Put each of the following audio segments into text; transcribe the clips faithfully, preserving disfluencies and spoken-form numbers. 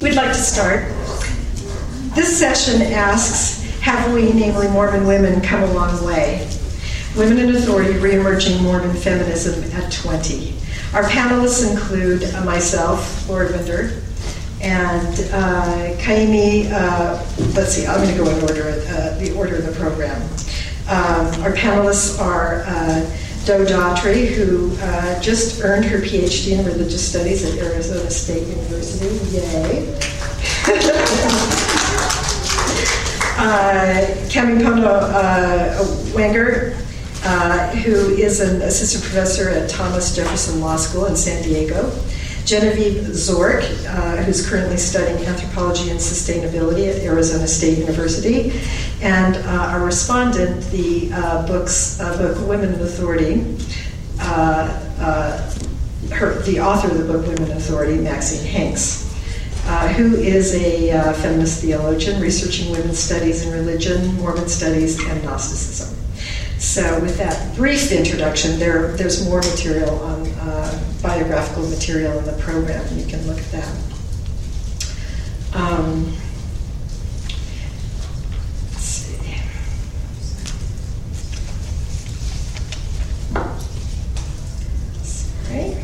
We'd like to start. This session asks, have we, namely Mormon women, come a long way? Women in Authority, Reemerging Mormon Feminism at twenty. Our panelists include uh, myself, Laura Winder, and uh, Kaimi, uh, let's see, I'm going to go in order, uh, the order of the program. Um, our panelists are uh, Do Daughtry, who uh, just earned her P H D in Religious Studies at Arizona State University. Yay. uh, Kamimpono uh, Wenger, uh, who is an assistant professor at Thomas Jefferson Law School in San Diego. Genevieve Zork, uh, who's currently studying anthropology and sustainability at Arizona State University, and uh, our respondent, the uh, book's uh, book Women in Authority, uh, uh, her, the author of the book Women in Authority, Maxine Hanks, uh, who is a uh, feminist theologian researching women's studies in religion, Mormon studies, and Gnosticism. So with that brief introduction, there, there's more material on uh, biographical material in the program, and you can look at that. Um, let's see. Sorry.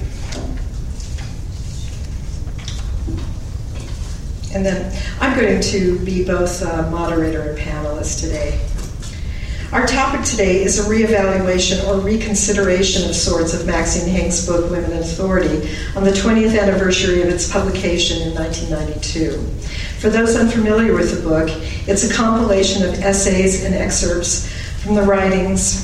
And then I'm going to be both a moderator and panelist today. Our topic today is a reevaluation or reconsideration of sorts of Maxine Hanks' book, Women in Authority, on the twentieth anniversary of its publication in nineteen ninety-two. For those unfamiliar with the book, it's a compilation of essays and excerpts from the writings,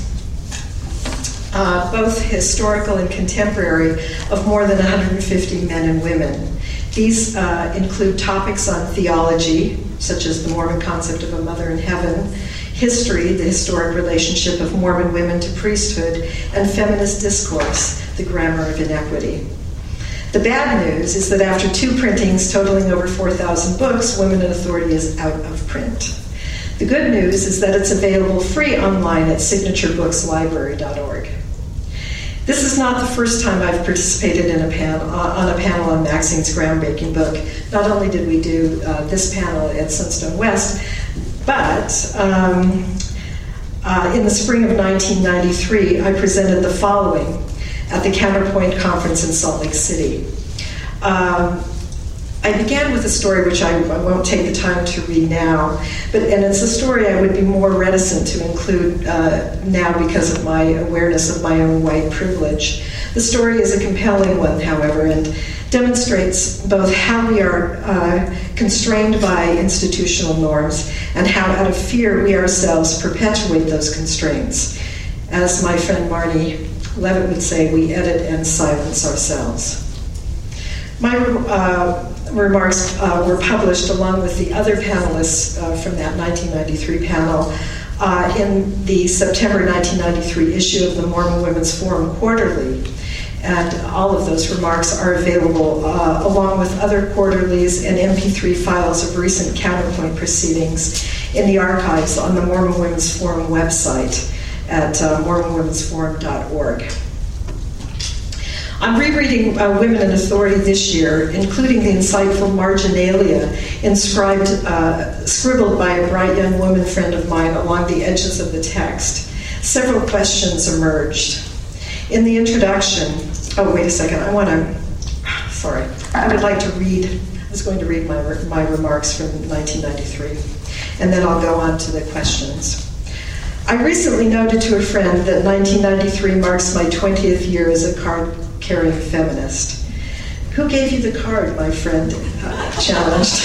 uh, both historical and contemporary, of more than one hundred fifty men and women. These uh, include topics on theology, such as the Mormon concept of a mother in heaven, history, the historic relationship of Mormon women to priesthood, and feminist discourse, the grammar of inequity. The bad news is that after two printings totaling over four thousand books, Women in Authority is out of print. The good news is that it's available free online at signature books library dot org. This is not the first time I've participated in a pan, uh, on a panel on Maxine's groundbreaking book. Not only did we do uh, this panel at Sunstone West, but um, uh, in the spring of nineteen ninety-three, I presented the following at the Counterpoint Conference in Salt Lake City. Um, I began with a story which I, I won't take the time to read now, but and it's a story I would be more reticent to include uh, now because of my awareness of my own white privilege. The story is a compelling one, however, and demonstrates both how we are uh, constrained by institutional norms and how, out of fear, we ourselves perpetuate those constraints. As my friend Marnie Levitt would say, we edit and silence ourselves. My uh, remarks uh, were published along with the other panelists uh, from that nineteen ninety-three panel uh, in the September nineteen ninety-three issue of the Mormon Women's Forum Quarterly. And all of those remarks are available uh, along with other quarterlies and M P three files of recent Counterpoint proceedings in the archives on the Mormon Women's Forum website at uh, mormon women's forum dot org. I'm rereading uh, Women in Authority this year, including the insightful marginalia inscribed, uh, scribbled by a bright young woman friend of mine along the edges of the text. Several questions emerged. In the introduction, oh, wait a second, I want to, sorry, I would like to read, I was going to read my, my remarks from nineteen ninety-three, and then I'll go on to the questions. I recently noted to a friend that nineteen ninety-three marks my twentieth year as a card-carrying feminist. Who gave you the card, my friend uh, challenged.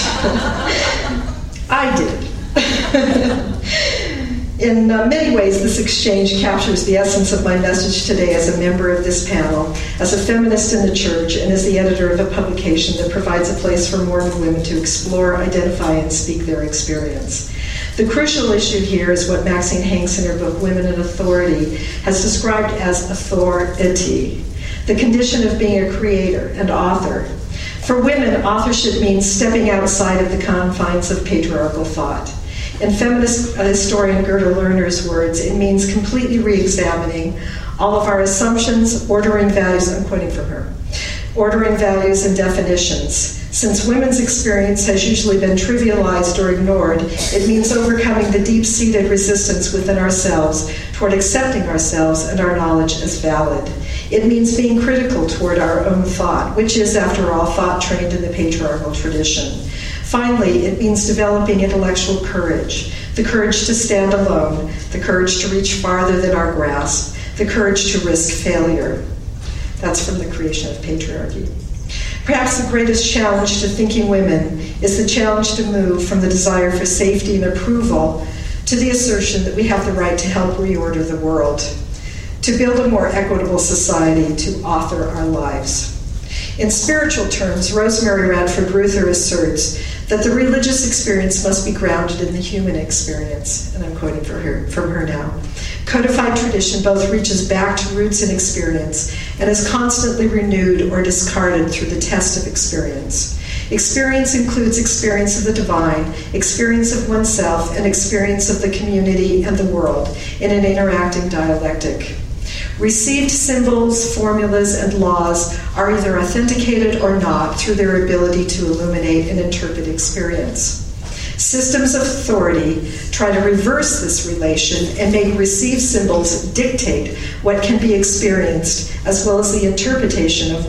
I did. In uh, many ways, this exchange captures the essence of my message today as a member of this panel, as a feminist in the church, and as the editor of a publication that provides a place for Mormon women to explore, identify, and speak their experience. The crucial issue here is what Maxine Hanks in her book, Women in Authority, has described as authority, the condition of being a creator and author. For women, authorship means stepping outside of the confines of patriarchal thought. In feminist uh, historian Gerda Lerner's words, it means completely re-examining all of our assumptions, ordering values, I'm quoting from her, ordering values and definitions, Since women's experience has usually been trivialized or ignored, it means overcoming the deep-seated resistance within ourselves toward accepting ourselves and our knowledge as valid. It means being critical toward our own thought, which is, after all, thought trained in the patriarchal tradition. Finally, it means developing intellectual courage, the courage to stand alone, the courage to reach farther than our grasp, the courage to risk failure. That's from The Creation of Patriarchy. Perhaps the greatest challenge to thinking women is the challenge to move from the desire for safety and approval to the assertion that we have the right to help reorder the world, to build a more equitable society, to author our lives. In spiritual terms, Rosemary Radford Ruther asserts that the religious experience must be grounded in the human experience, and I'm quoting from her, from her now. Codified tradition both reaches back to roots in experience and is constantly renewed or discarded through the test of experience. Experience includes experience of the divine, experience of oneself, and experience of the community and the world in an interacting dialectic. Received symbols, formulas, and laws are either authenticated or not through their ability to illuminate and interpret experience. Systems of authority try to reverse this relation and make received symbols dictate what can be experienced, as well as the interpretation of,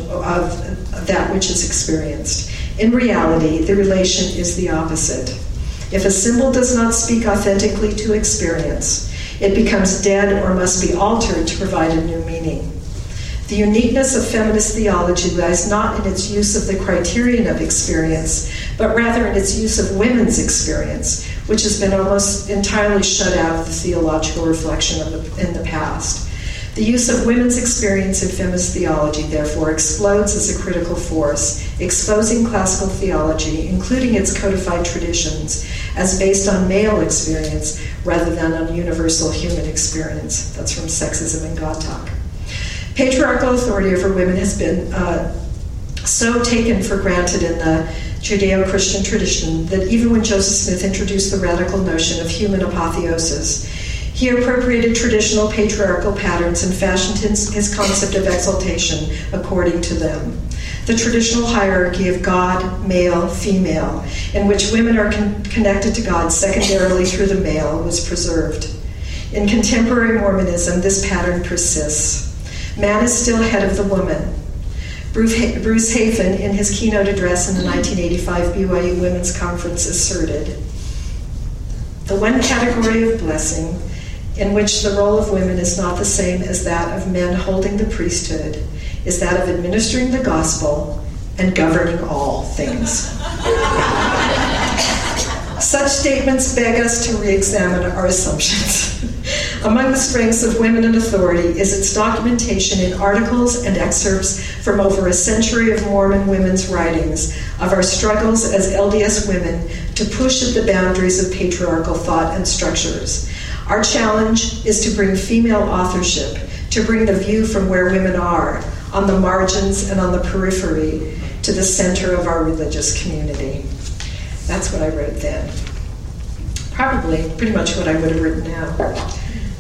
of that which is experienced. In reality, the relation is the opposite. If a symbol does not speak authentically to experience, it becomes dead or must be altered to provide a new meaning. The uniqueness of feminist theology lies not in its use of the criterion of experience, but rather in its use of women's experience, which has been almost entirely shut out of the theological reflection of the, in the past. The use of women's experience in feminist theology, therefore, explodes as a critical force, exposing classical theology, including its codified traditions, as based on male experience rather than on universal human experience. That's from Sexism and God Talk. Patriarchal authority over women has been uh, so taken for granted in the Judeo-Christian tradition that even when Joseph Smith introduced the radical notion of human apotheosis, he appropriated traditional patriarchal patterns and fashioned his, his concept of exaltation according to them. The traditional hierarchy of God, male, female, in which women are con- connected to God secondarily through the male, was preserved. In contemporary Mormonism, this pattern persists. Man is still head of the woman. Bruce Hafen, in his keynote address in the nineteen eighty-five B Y U Women's Conference, asserted, "The one category of blessing in which the role of women is not the same as that of men holding the priesthood is that of administering the gospel and governing all things." Such statements beg us to re-examine our assumptions. Among the strengths of Women in Authority is its documentation in articles and excerpts from over a century of Mormon women's writings of our struggles as L D S women to push at the boundaries of patriarchal thought and structures. Our challenge is to bring female authorship, to bring the view from where women are, on the margins and on the periphery, to the center of our religious community. That's what I wrote then. Probably pretty much what I would have written now.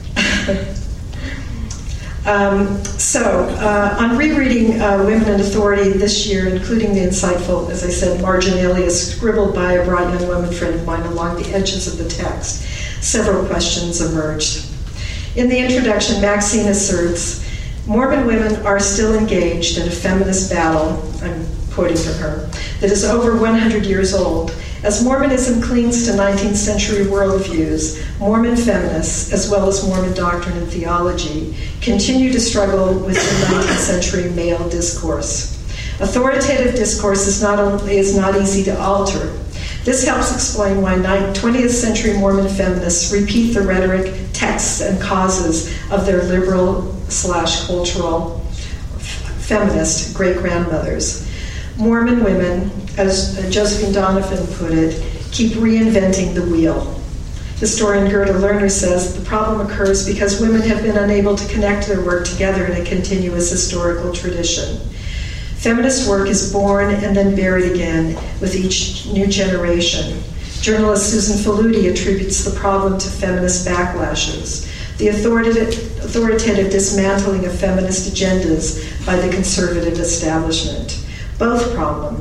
um, so, uh, on rereading uh, Women in Authority this year, including the insightful, as I said, marginalia scribbled by a bright young woman friend of mine along the edges of the text, several questions emerged. In the introduction, Maxine asserts, Mormon women are still engaged in a feminist battle, I'm quoting from her, that is over one hundred years old. As Mormonism clings to nineteenth century worldviews, Mormon feminists, as well as Mormon doctrine and theology, continue to struggle with the nineteenth century male discourse. Authoritative discourse is not, only, is not easy to alter. This helps explain why twentieth century Mormon feminists repeat the rhetoric, texts, and causes of their liberal slash cultural feminist great-grandmothers. Mormon women, as Josephine Donovan put it, keep reinventing the wheel. Historian Gerda Lerner says the problem occurs because women have been unable to connect their work together in a continuous historical tradition. Feminist work is born and then buried again with each new generation. Journalist Susan Faludi attributes the problem to feminist backlashes, the authoritative, authoritative dismantling of feminist agendas by the conservative establishment. Both problems,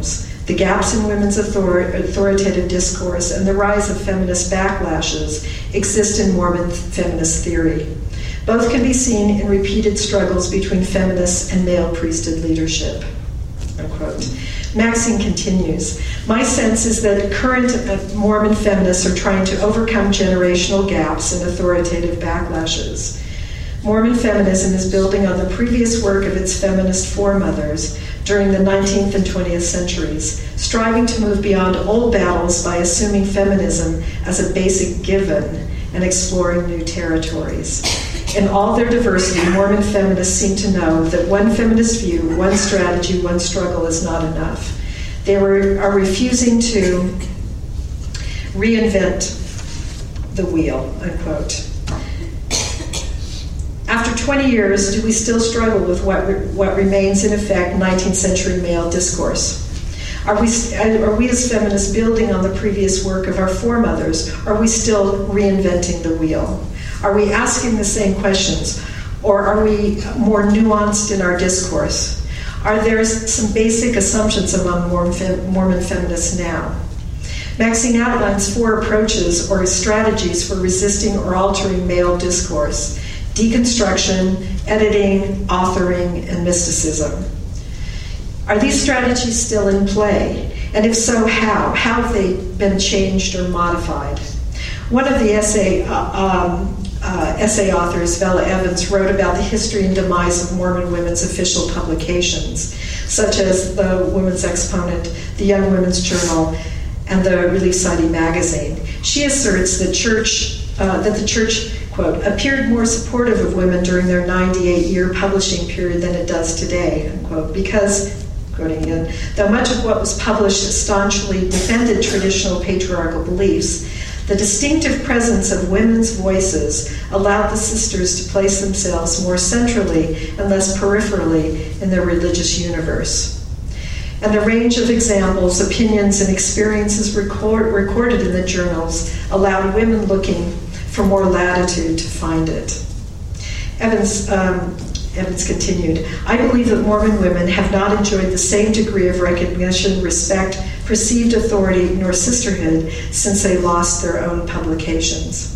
the gaps in women's author- authoritative discourse, and the rise of feminist backlashes exist in Mormon feminist theory. Both can be seen in repeated struggles between feminists and male priesthood leadership. Unquote. Maxine continues, my sense is that current Mormon feminists are trying to overcome generational gaps and authoritative backlashes. Mormon feminism is building on the previous work of its feminist foremothers during the nineteenth and twentieth centuries, striving to move beyond old battles by assuming feminism as a basic given and exploring new territories. In all their diversity, Mormon feminists seem to know that one feminist view, one strategy, one struggle is not enough. They were, are refusing to reinvent the wheel, unquote. After twenty years, do we still struggle with what, re- what remains in effect nineteenth century male discourse? Are we, are we as feminists building on the previous work of our foremothers? Are we still reinventing the wheel? Are we asking the same questions, or are we more nuanced in our discourse? Are there some basic assumptions among Mormon feminists now? Maxine outlines four approaches or strategies for resisting or altering male discourse: deconstruction, editing, authoring, and mysticism. Are these strategies still in play? And if so, how? How have they been changed or modified? One of the essay, uh, um, uh, essay authors, Vella Evans, wrote about the history and demise of Mormon women's official publications, such as the Women's Exponent, the Young Women's Journal, and the Relief Society magazine. She asserts that, church, uh, that the church, quote, appeared more supportive of women during their ninety-eight year publishing period than it does today, unquote, because, quoting again, though much of what was published staunchly defended traditional patriarchal beliefs, the distinctive presence of women's voices allowed the sisters to place themselves more centrally and less peripherally in their religious universe. And the range of examples, opinions, and experiences record, recorded in the journals allowed women looking for more latitude to find it. Evans, um, Evans continued, I believe that Mormon women have not enjoyed the same degree of recognition, respect, perceived authority, nor sisterhood since they lost their own publications.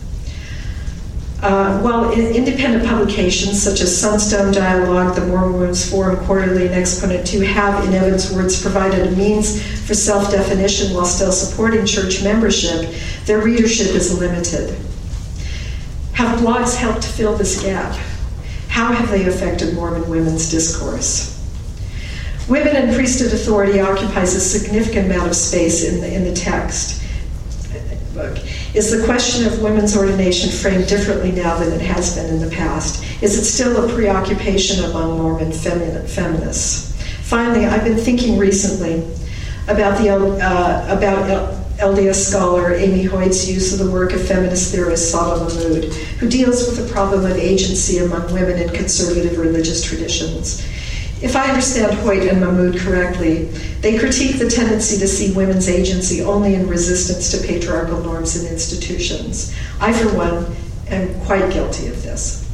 Uh, while in independent publications such as Sunstone Dialogue, the Mormon Women's Forum Quarterly, and Exponent two have, in Evans' words, provided a means for self-definition while still supporting church membership, their readership is limited. Have blogs helped fill this gap? How have they affected Mormon women's discourse? Women and priesthood authority occupies a significant amount of space in the, in the text. Book. Is the question of women's ordination framed differently now than it has been in the past? Is it still a preoccupation among Mormon femi- feminists? Finally, I've been thinking recently about the uh, about L D S scholar Amy Hoyt's use of the work of feminist theorist Saba Mahmood, who deals with the problem of agency among women in conservative religious traditions. If I understand Hoyt and Mahmood correctly, they critique the tendency to see women's agency only in resistance to patriarchal norms and institutions. I, for one, am quite guilty of this.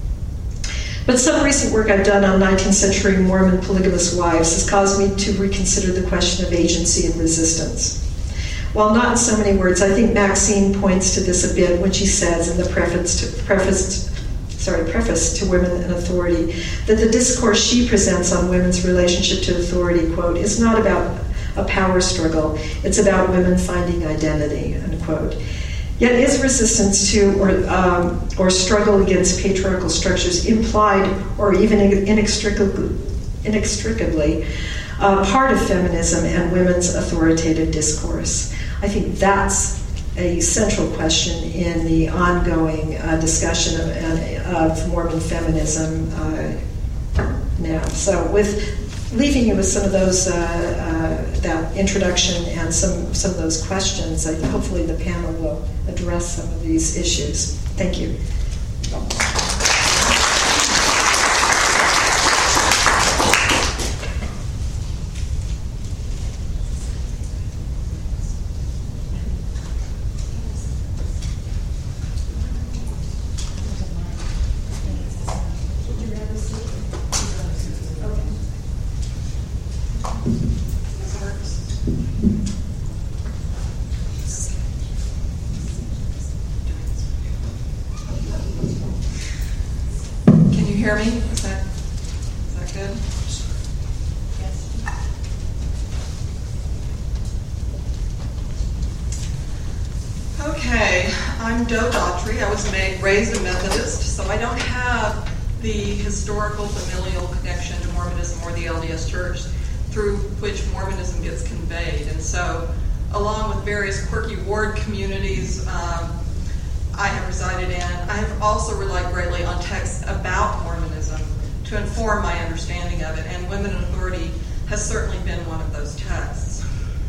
But some recent work I've done on nineteenth century Mormon polygamous wives has caused me to reconsider the question of agency and resistance. While not in so many words, I think Maxine points to this a bit when she says in the preface to, preface, sorry, preface to Women and Authority that the discourse she presents on women's relationship to authority, quote, is not about a power struggle, it's about women finding identity, unquote. Yet is resistance to or, um, or struggle against patriarchal structures implied or even inextricably, inextricably uh, part of feminism and women's authoritative discourse? I think that's a central question in the ongoing uh, discussion of, of Mormon feminism uh, now. So with leaving you with some of those, uh, uh, that introduction and some, some of those questions, I, hopefully the panel will address some of these issues. Thank you. hear me? Is that, is that good? Yes. Okay, I'm Doe Daughtry. I was made, raised a Methodist, so I don't have the historical familial connection to Mormonism or the L D S Church through which Mormonism gets conveyed. And so, along with various quirky ward communities um, I have resided in, I have also relied greatly on texts about Mormonism to inform my understanding of it, and Women in Authority has certainly been one of those texts.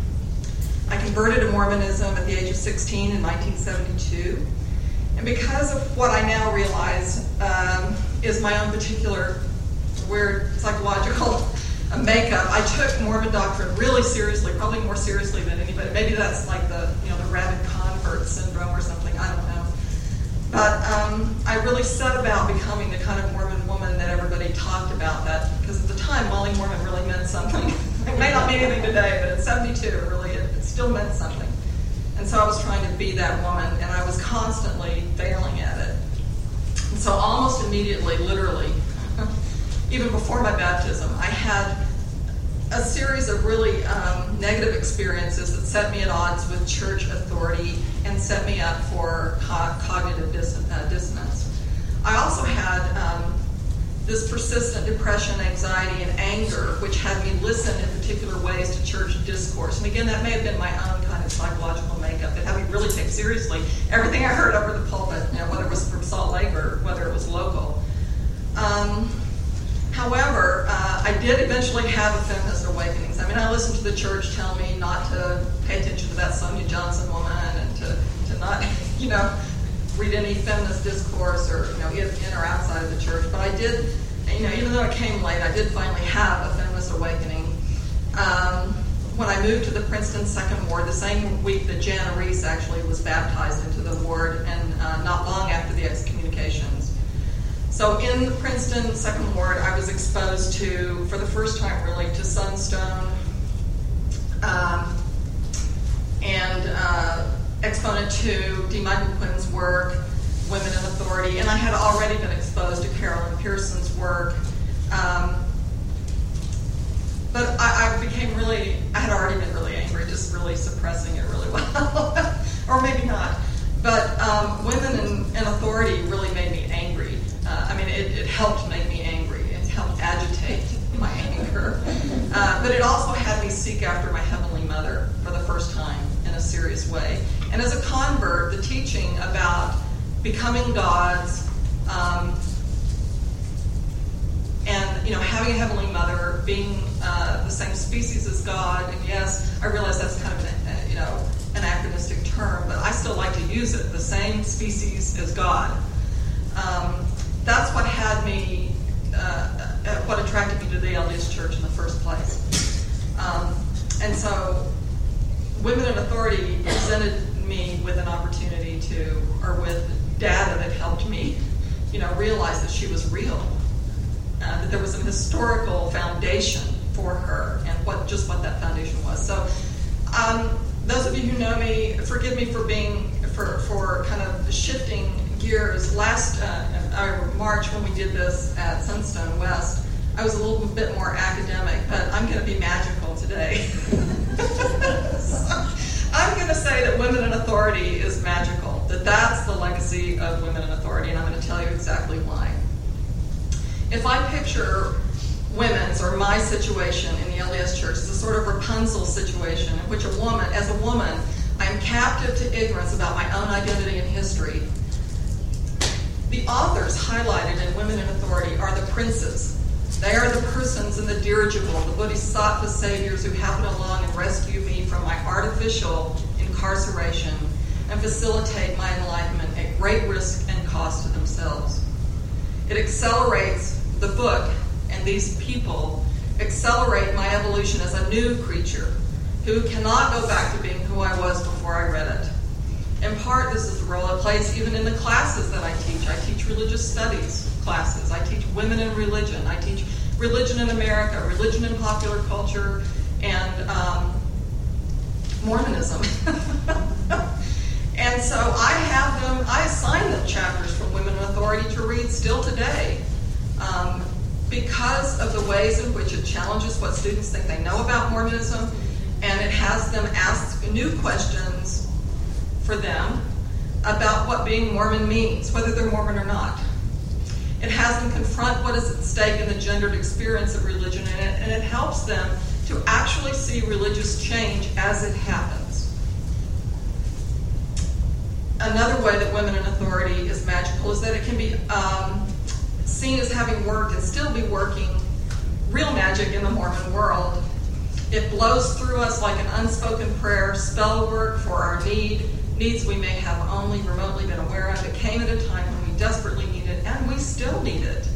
I converted to Mormonism at the age of sixteen in nineteen seventy-two, and because of what I now realize um, is my own particular weird psychological makeup, I took Mormon doctrine really seriously, probably more seriously than anybody. Maybe that's like the, you know, the rabid convert syndrome or something, I don't know. But um, I really set about becoming the kind of Mormon woman that everybody talked about, that because at the time, Molly Mormon really meant something. It may not mean anything today, but in seventy-two, it really, it, it still meant something. And so I was trying to be that woman, and I was constantly failing at it. And so almost immediately, literally, even before my baptism, I had a series of really um, negative experiences that set me at odds with church authority and set me up for co- cognitive dis- uh, dissonance. I also had um, this persistent depression, anxiety, and anger, which had me listen in particular ways to church discourse. And again, that may have been my own kind of psychological makeup. It had me really take seriously everything I heard over the pulpit, you know, whether it was from Salt Lake or whether it was local. Um, However, uh, I did eventually have a feminist awakenings. I mean, I listened to the church tell me not to pay attention to that Sonia Johnson woman and to, to not, you know, read any feminist discourse or, you know, in, in or outside of the church. But I did, you know, even though it came late, I did finally have a feminist awakening. Um, when I moved to the Princeton Second Ward, the same week that Jana Reese actually was baptized into the ward, and uh, not long after the excommunications. So in the Princeton Second Ward, I was exposed to, for the first time really, to Sunstone um, and uh, exponent to D. Michael Quinn's work, Women in Authority, and I had already been exposed to Carolyn Pearson's work. Um, but I, I became really, I had already been really angry, just really suppressing it really well. Or maybe not. But um, Women in, in Authority really made me angry. Uh, I mean, it, it helped make me angry. It helped agitate my anger. Uh, but it also had me seek after my Heavenly Mother for the first time in a serious way. And as a convert, the teaching about becoming God's um, and, you know, having a Heavenly Mother, being uh, the same species as God, and yes, I realize that's kind of an, you know, anachronistic term, but I still like to use it, the same species as God. Um, That's what had me, uh, uh, what attracted me to the L D S Church in the first place. Um, and so, Women in Authority presented me with an opportunity to, or with data that helped me, you know, realize that she was real, uh, that there was an historical foundation for her, and what just what that foundation was. So, um, those of you who know me, forgive me for being, for for kind of shifting gears. Last uh, March, when we did this at Sunstone West, I was a little bit more academic, but I'm going to be magical today. So, I'm going to say that Women in Authority is magical, that that's the legacy of Women in Authority, and I'm going to tell you exactly why. If I picture women's or my situation in the L D S Church as a sort of Rapunzel situation in which a woman, as a woman, I am captive to ignorance about my own identity and history. The authors highlighted in Women in Authority are the princes. They are the persons in the dirigible, the bodhisattva saviors who happen along and rescue me from my artificial incarceration and facilitate my enlightenment at great risk and cost to themselves. It accelerates the book, and these people accelerate my evolution as a new creature who cannot go back to being who I was before I read it. In part, this is the role it plays even in the classes that I teach. I teach religious studies classes. I teach women in religion. I teach religion in America, religion in popular culture, and um, Mormonism. And so I have them, I assign them chapters from Women in Authority to read still today. Um, because of the ways in which it challenges what students think they know about Mormonism, and it has them ask new questions for them about what being Mormon means, whether they're Mormon or not. It has them confront what is at stake in the gendered experience of religion, and it, and it helps them to actually see religious change as it happens. Another way that Women in Authority is magical is that it can be um, seen as having worked and still be working real magic in the Mormon world. It blows through us like an unspoken prayer, spell work for our need, needs we may have only remotely been aware of. It came at a time when we desperately need it, and we still need it.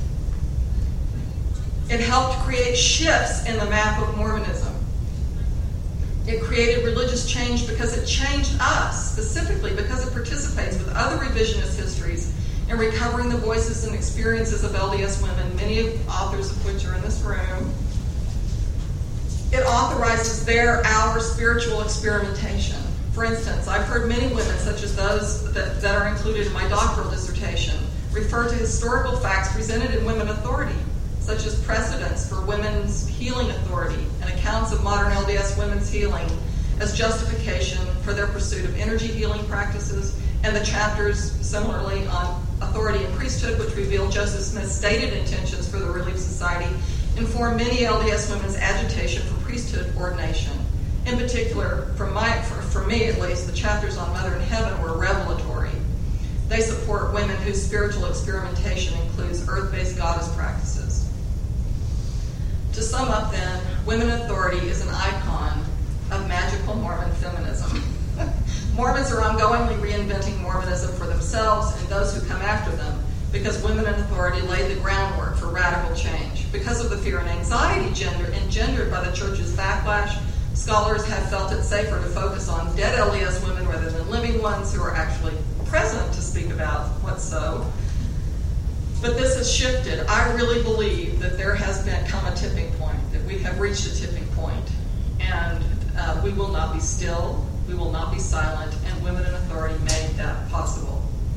It helped create shifts in the map of Mormonism. It created religious change because it changed us, specifically because it participates with other revisionist histories in recovering the voices and experiences of L D S women, many of authors of which are in this room. It authorizes their, our spiritual experimentation. For instance, I've heard many women, such as those that, that are included in my doctoral dissertation, refer to historical facts presented in Women Authority, such as precedents for women's healing authority and accounts of modern L D S women's healing as justification for their pursuit of energy healing practices, and the chapters similarly on authority and priesthood, which reveal Joseph Smith's stated intentions for the Relief Society, inform many L D S women's agitation for priesthood ordination. In particular, for, my, for, for me at least, the chapters on Mother in Heaven were revelatory. They support women whose spiritual experimentation includes earth-based goddess practices. To sum up then, Women Authority is an icon of magical Mormon feminism. Mormons are ongoingly reinventing Mormonism for themselves and those who come after them, because Women in Authority laid the groundwork for radical change. Because of the fear and anxiety gender, engendered by the church's backlash, scholars have felt it safer to focus on dead L D S women rather than living ones who are actually present to speak about what's so. But this has shifted. I really believe that there has been come a tipping point, that we have reached a tipping point, and uh, we will not be still, we will not be silent, and Women in Authority made that possible.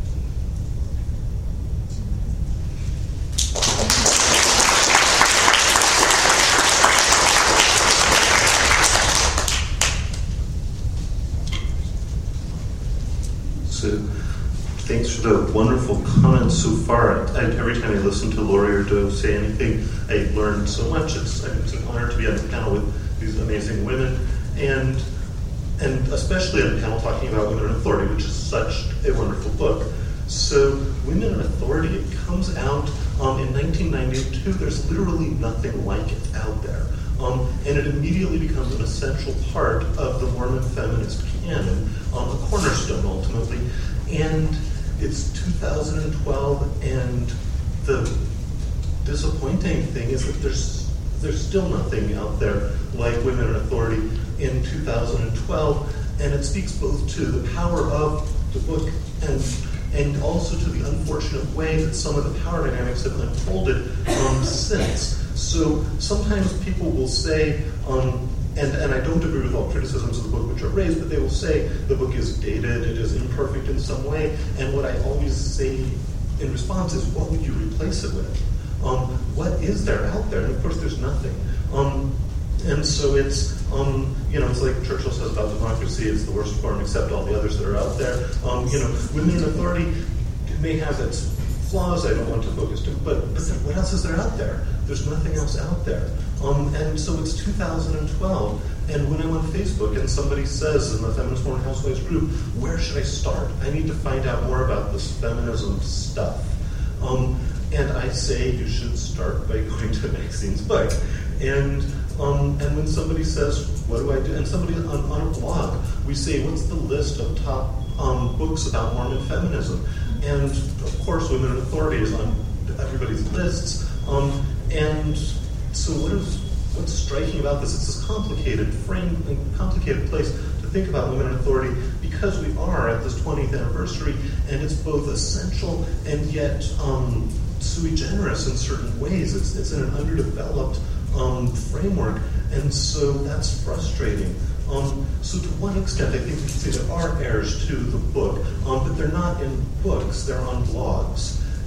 So, thanks for the wonderful comments so far. I, every time I listen to Lori or Dove say anything, I learn so much. It's, it's an honor to be on the panel with these amazing women, and and especially on the panel talking about Women in Authority, which is such a wonderful book. So, Women in Authority, it comes out um, in nineteen ninety-two. There's literally nothing like it out there. Um, and it immediately becomes an essential part of the Mormon feminist canon, um, a cornerstone ultimately. And it's two thousand twelve, and the disappointing thing is that there's there's still nothing out there like Women in Authority in two thousand twelve, and it speaks both to the power of the book and and also to the unfortunate way that some of the power dynamics have unfolded um, since. So sometimes people will say, um, and, and I don't agree with all criticisms of the book which are raised, but they will say the book is dated, it is imperfect in some way, and what I always say in response is, what would you replace it with? Um, what is there out there? And of course there's nothing. Um, and so it's, um, you know, it's like Churchill says about democracy, it's the worst form except all the others that are out there. Um, you know, Women in Authority may have its flaws, I don't want to focus too, but, but what else is there out there? There's nothing else out there. Um, and so it's two thousand twelve, and when I'm on Facebook and somebody says in the Feminist Mormon Housewives group, where should I start? I need to find out more about this feminism stuff. Um, and I say you should start by going to Maxine's book. And um, and when somebody says, what do I do? And somebody on, on a blog, we say, what's the list of top um, books about Mormon feminism? And of course, Women in Authority is on everybody's lists. Um, and so what is what's striking about this? It's this complicated frame, a complicated place to think about Women in Authority, because we are at this twentieth anniversary, and it's both essential and yet um, sui generis in certain ways. It's, it's in an underdeveloped um, framework, and so that's frustrating. Um, so to one extent, I think we can say there are errors to the book, um, but they're not in books, they're on blogs.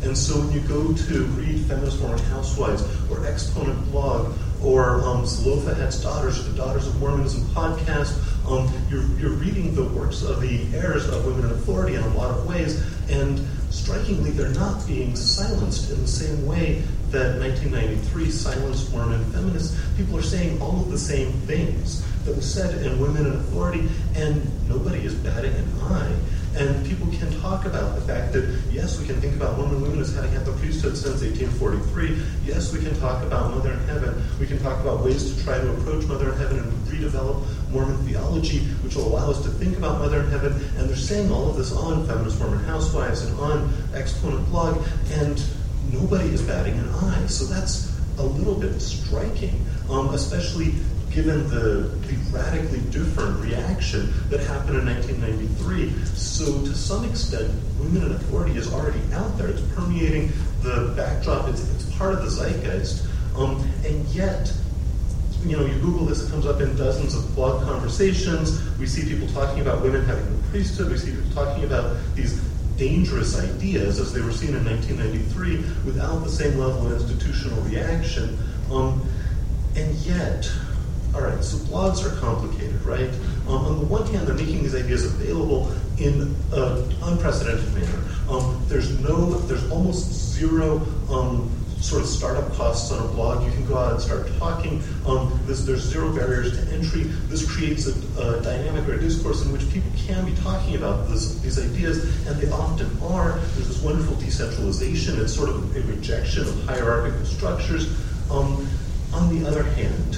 And so when you go to read Feminist Mormon Housewives or Exponent Blog or um, Zelophehad's Daughters or the Daughters of Mormonism podcast, um, you're, you're reading the works of the heirs of women in authority in a lot of ways, and strikingly, they're not being silenced in the same way that nineteen ninety-three silenced Mormon feminists. People are saying all of the same things that was said in Women in Authority, and nobody is batting an eye. And people can talk about the fact that, yes, we can think about Mormon women as having had the priesthood since eighteen forty-three. Yes, we can talk about Mother in Heaven. We can talk about ways to try to approach Mother in Heaven and redevelop Mormon theology, which will allow us to think about Mother in Heaven. And they're saying all of this on Feminist Mormon Housewives and on Exponent Blog, and nobody is batting an eye. So that's a little bit striking, um, especially given the, the radically different reaction that happened in nineteen ninety-three. So to some extent, Women in Authority is already out there. It's permeating the backdrop. It's, it's part of the zeitgeist. Um, and yet, you know, you Google this, it comes up in dozens of blog conversations. We see people talking about women having the priesthood. We see people talking about these dangerous ideas as they were seen in nineteen ninety-three without the same level of institutional reaction. Um, and yet, all right, so blogs are complicated, right? Um, on the one hand, they're making these ideas available in an unprecedented manner. Um, there's no, there's almost zero um, sort of startup costs on a blog. You can go out and start talking. Um, there's, there's zero barriers to entry. This creates a, a dynamic or a discourse in which people can be talking about this, these ideas, and they often are. There's this wonderful decentralization. It's sort of a rejection of hierarchical structures. Um, on the other hand,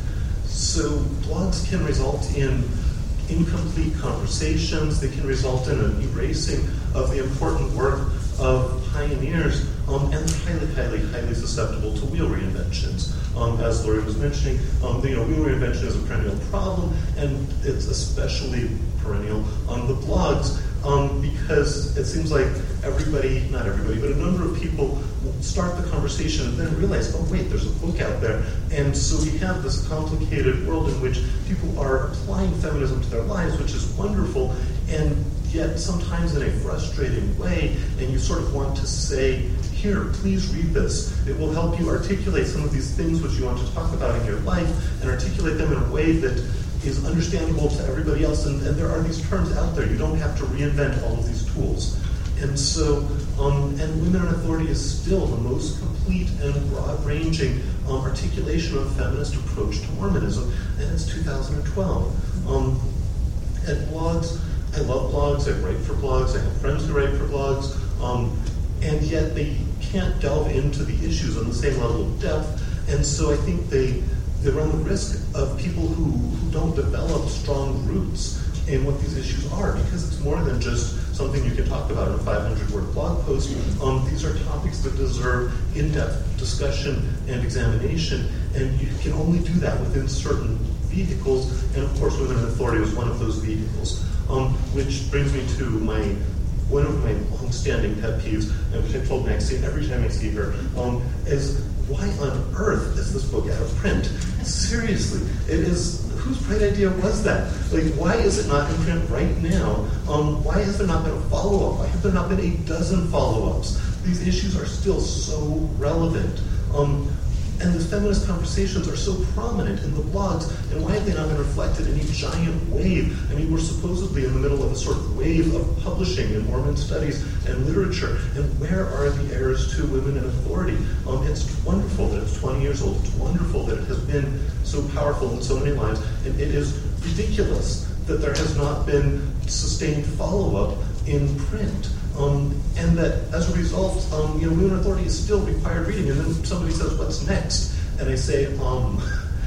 so blogs can result in incomplete conversations. They can result in an erasing of the important work of pioneers, um, and they're highly, highly, highly susceptible to wheel reinventions. Um, as Lori was mentioning, um, the, you know, wheel reinvention is a perennial problem, and it's especially perennial on the blogs, um, because it seems like everybody, not everybody, but a number of people start the conversation and then realize, oh wait, there's a book out there. And so we have this complicated world in which people are applying feminism to their lives, which is wonderful, and yet sometimes in a frustrating way, and you sort of want to say, here, please read this. It will help you articulate some of these things which you want to talk about in your life and articulate them in a way that is understandable to everybody else. And, and there are these terms out there. You don't have to reinvent all of these tools. And so, um, and Women in Authority is still the most complete and broad-ranging um, articulation of a feminist approach to Mormonism, and it's two thousand twelve. Um, and blogs, I love blogs, I write for blogs, I have friends who write for blogs, um, and yet they can't delve into the issues on the same level of depth, and so I think they, they run the risk of people who, who don't develop strong roots in what these issues are, because it's more than just something you can talk about in a five hundred word blog post. Um, these are topics that deserve in-depth discussion and examination, and you can only do that within certain vehicles, and of course Women in Authority was one of those vehicles. Um, which brings me to my one of my long-standing pet peeves, and which I told Maxine every time I see her, um, is why on earth is this book out of print? Seriously, it is, whose bright idea was that? Like, why is it not in print right now? Um, why has there not been a follow-up? Why have there not been a dozen follow-ups? These issues are still so relevant. Um, and the feminist conversations are so prominent in the blogs, and why have they not been reflected in a giant wave? I mean, we're supposedly in the middle of a sort of wave of publishing in Mormon studies and literature, and where are the heirs to Women in Authority? Um, it's wonderful that it's twenty years old. It's wonderful that it has been so powerful in so many lives, and it is ridiculous that there has not been sustained follow-up in print. Um, and that as a result, um, you know, Women in Authority is still required reading. And then somebody says, "What's next?" And I say, um,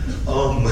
um.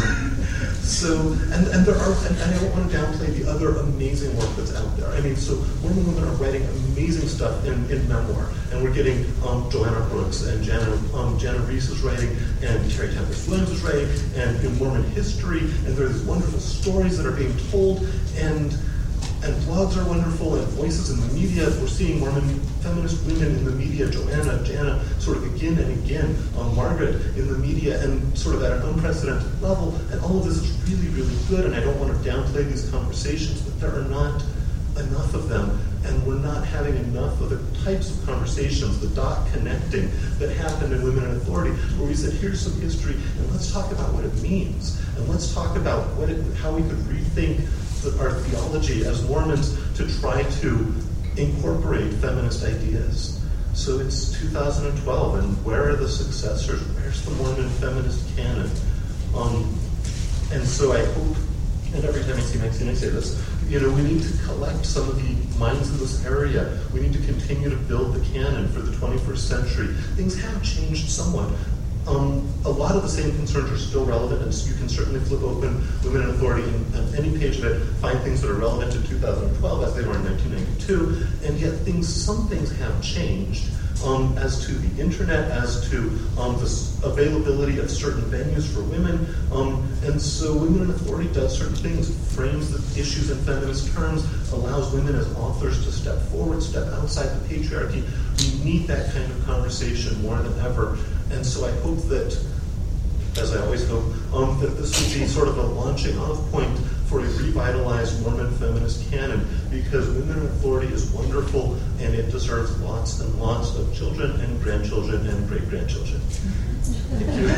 So, and, and there are, and, and I don't want to downplay the other amazing work that's out there. I mean, so Mormon women are writing amazing stuff in, in memoir, and we're getting um, Joanna Brooks and Jana, um, Jana Reese is writing, and Terry Tempest Williams is writing, and in Mormon history, and there are these wonderful stories that are being told, and. And blogs are wonderful, and voices in the media. We're seeing Mormon feminist women in the media, Joanna, Jana, sort of again and again, um, Margaret in the media, and sort of at an unprecedented level. And all of this is really, really good, and I don't want to downplay these conversations, but there are not enough of them, and we're not having enough of the types of conversations, the dot connecting that happened in Women in Authority, where we said, here's some history, and let's talk about what it means, and let's talk about what it, how we could rethink the, our theology as Mormons to try to incorporate feminist ideas. So it's two thousand twelve, and where are the successors? Where's the Mormon feminist canon? Um, and so I hope, and every time I see Maxine, I say this, you know, we need to collect some of the minds in this area. We need to continue to build the canon for the twenty-first century. Things have changed somewhat. Um, a lot of the same concerns are still relevant, and so you can certainly flip open Women in Authority and on any page of it, find things that are relevant to two thousand twelve as they were in nineteen ninety-two, and yet things, some things have changed. Um, as to the internet, as to um, the availability of certain venues for women. Um, and so Women in Authority does certain things, frames the issues in feminist terms, allows women as authors to step forward, step outside the patriarchy. We need that kind of conversation more than ever. And so I hope that, as I always hope, um, that this would be sort of a launching off point for a revitalized Mormon feminist canon, because Women in Authority is wonderful and it deserves lots and lots of children and grandchildren and great-grandchildren. Thank you.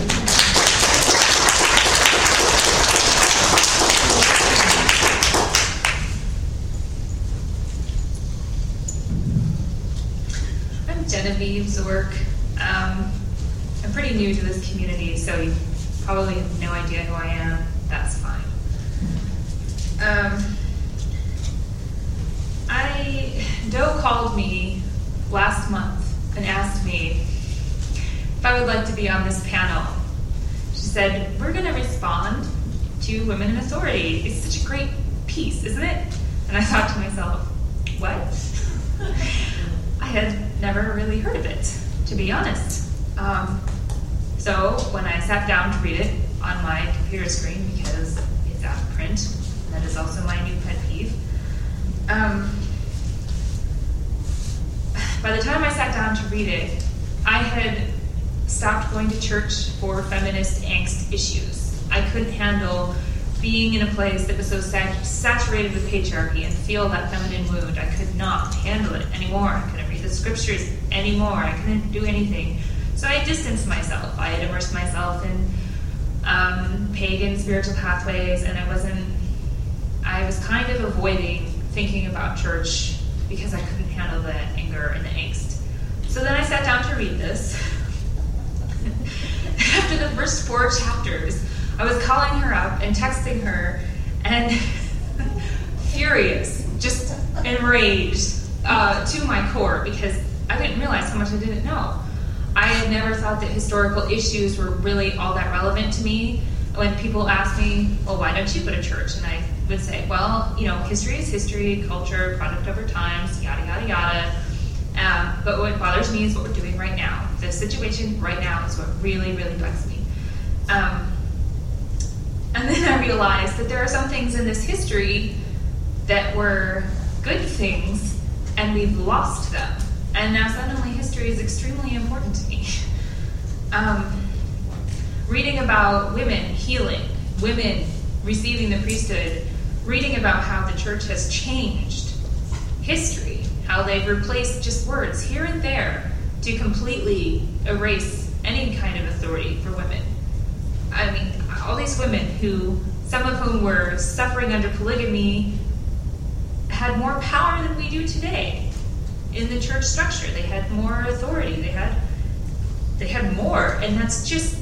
I'm Genevieve Zork. Um, I'm pretty new to this community, so you probably have no idea who I am. That's fine. Um, I, Doe called me last month and asked me if I would like to be on this panel. She said, we're going to respond to Women in Authority. It's such a great piece, isn't it? And I thought to myself, what? I had never really heard of it, to be honest. Um, so when I sat down to read it on my computer screen, because it's out of print, that is also my new pet peeve. Um, by the time I sat down to read it, I had stopped going to church for feminist angst issues. I couldn't handle being in a place that was so sat- saturated with patriarchy and feel that feminine wound. I could not handle it anymore. I couldn't read the scriptures anymore. I couldn't do anything. So I distanced myself. I had immersed myself in um, pagan spiritual pathways, and I wasn't I was kind of avoiding thinking about church because I couldn't handle the anger and the angst. So then I sat down to read this. After the first four chapters, I was calling her up and texting her and furious, just enraged uh, to my core, because I didn't realize how much I didn't know. I had never thought that historical issues were really all that relevant to me. When people ask me, well, why don't you go to church? And I would say, well, you know, history is history, culture, product over times, yada, yada, yada. Um, but what bothers me is what we're doing right now. The situation right now is what really, really bugs me. Um, and then I realized that there are some things in this history that were good things, and we've lost them. And now suddenly history is extremely important to me. Um, reading about women healing, women receiving the priesthood, reading about how the church has changed history, how they've replaced just words here and there to completely erase any kind of authority for women. I mean, all these women who, some of whom were suffering under polygamy, had more power than we do today in the church structure. They had more authority. They had, they had more, and that's just,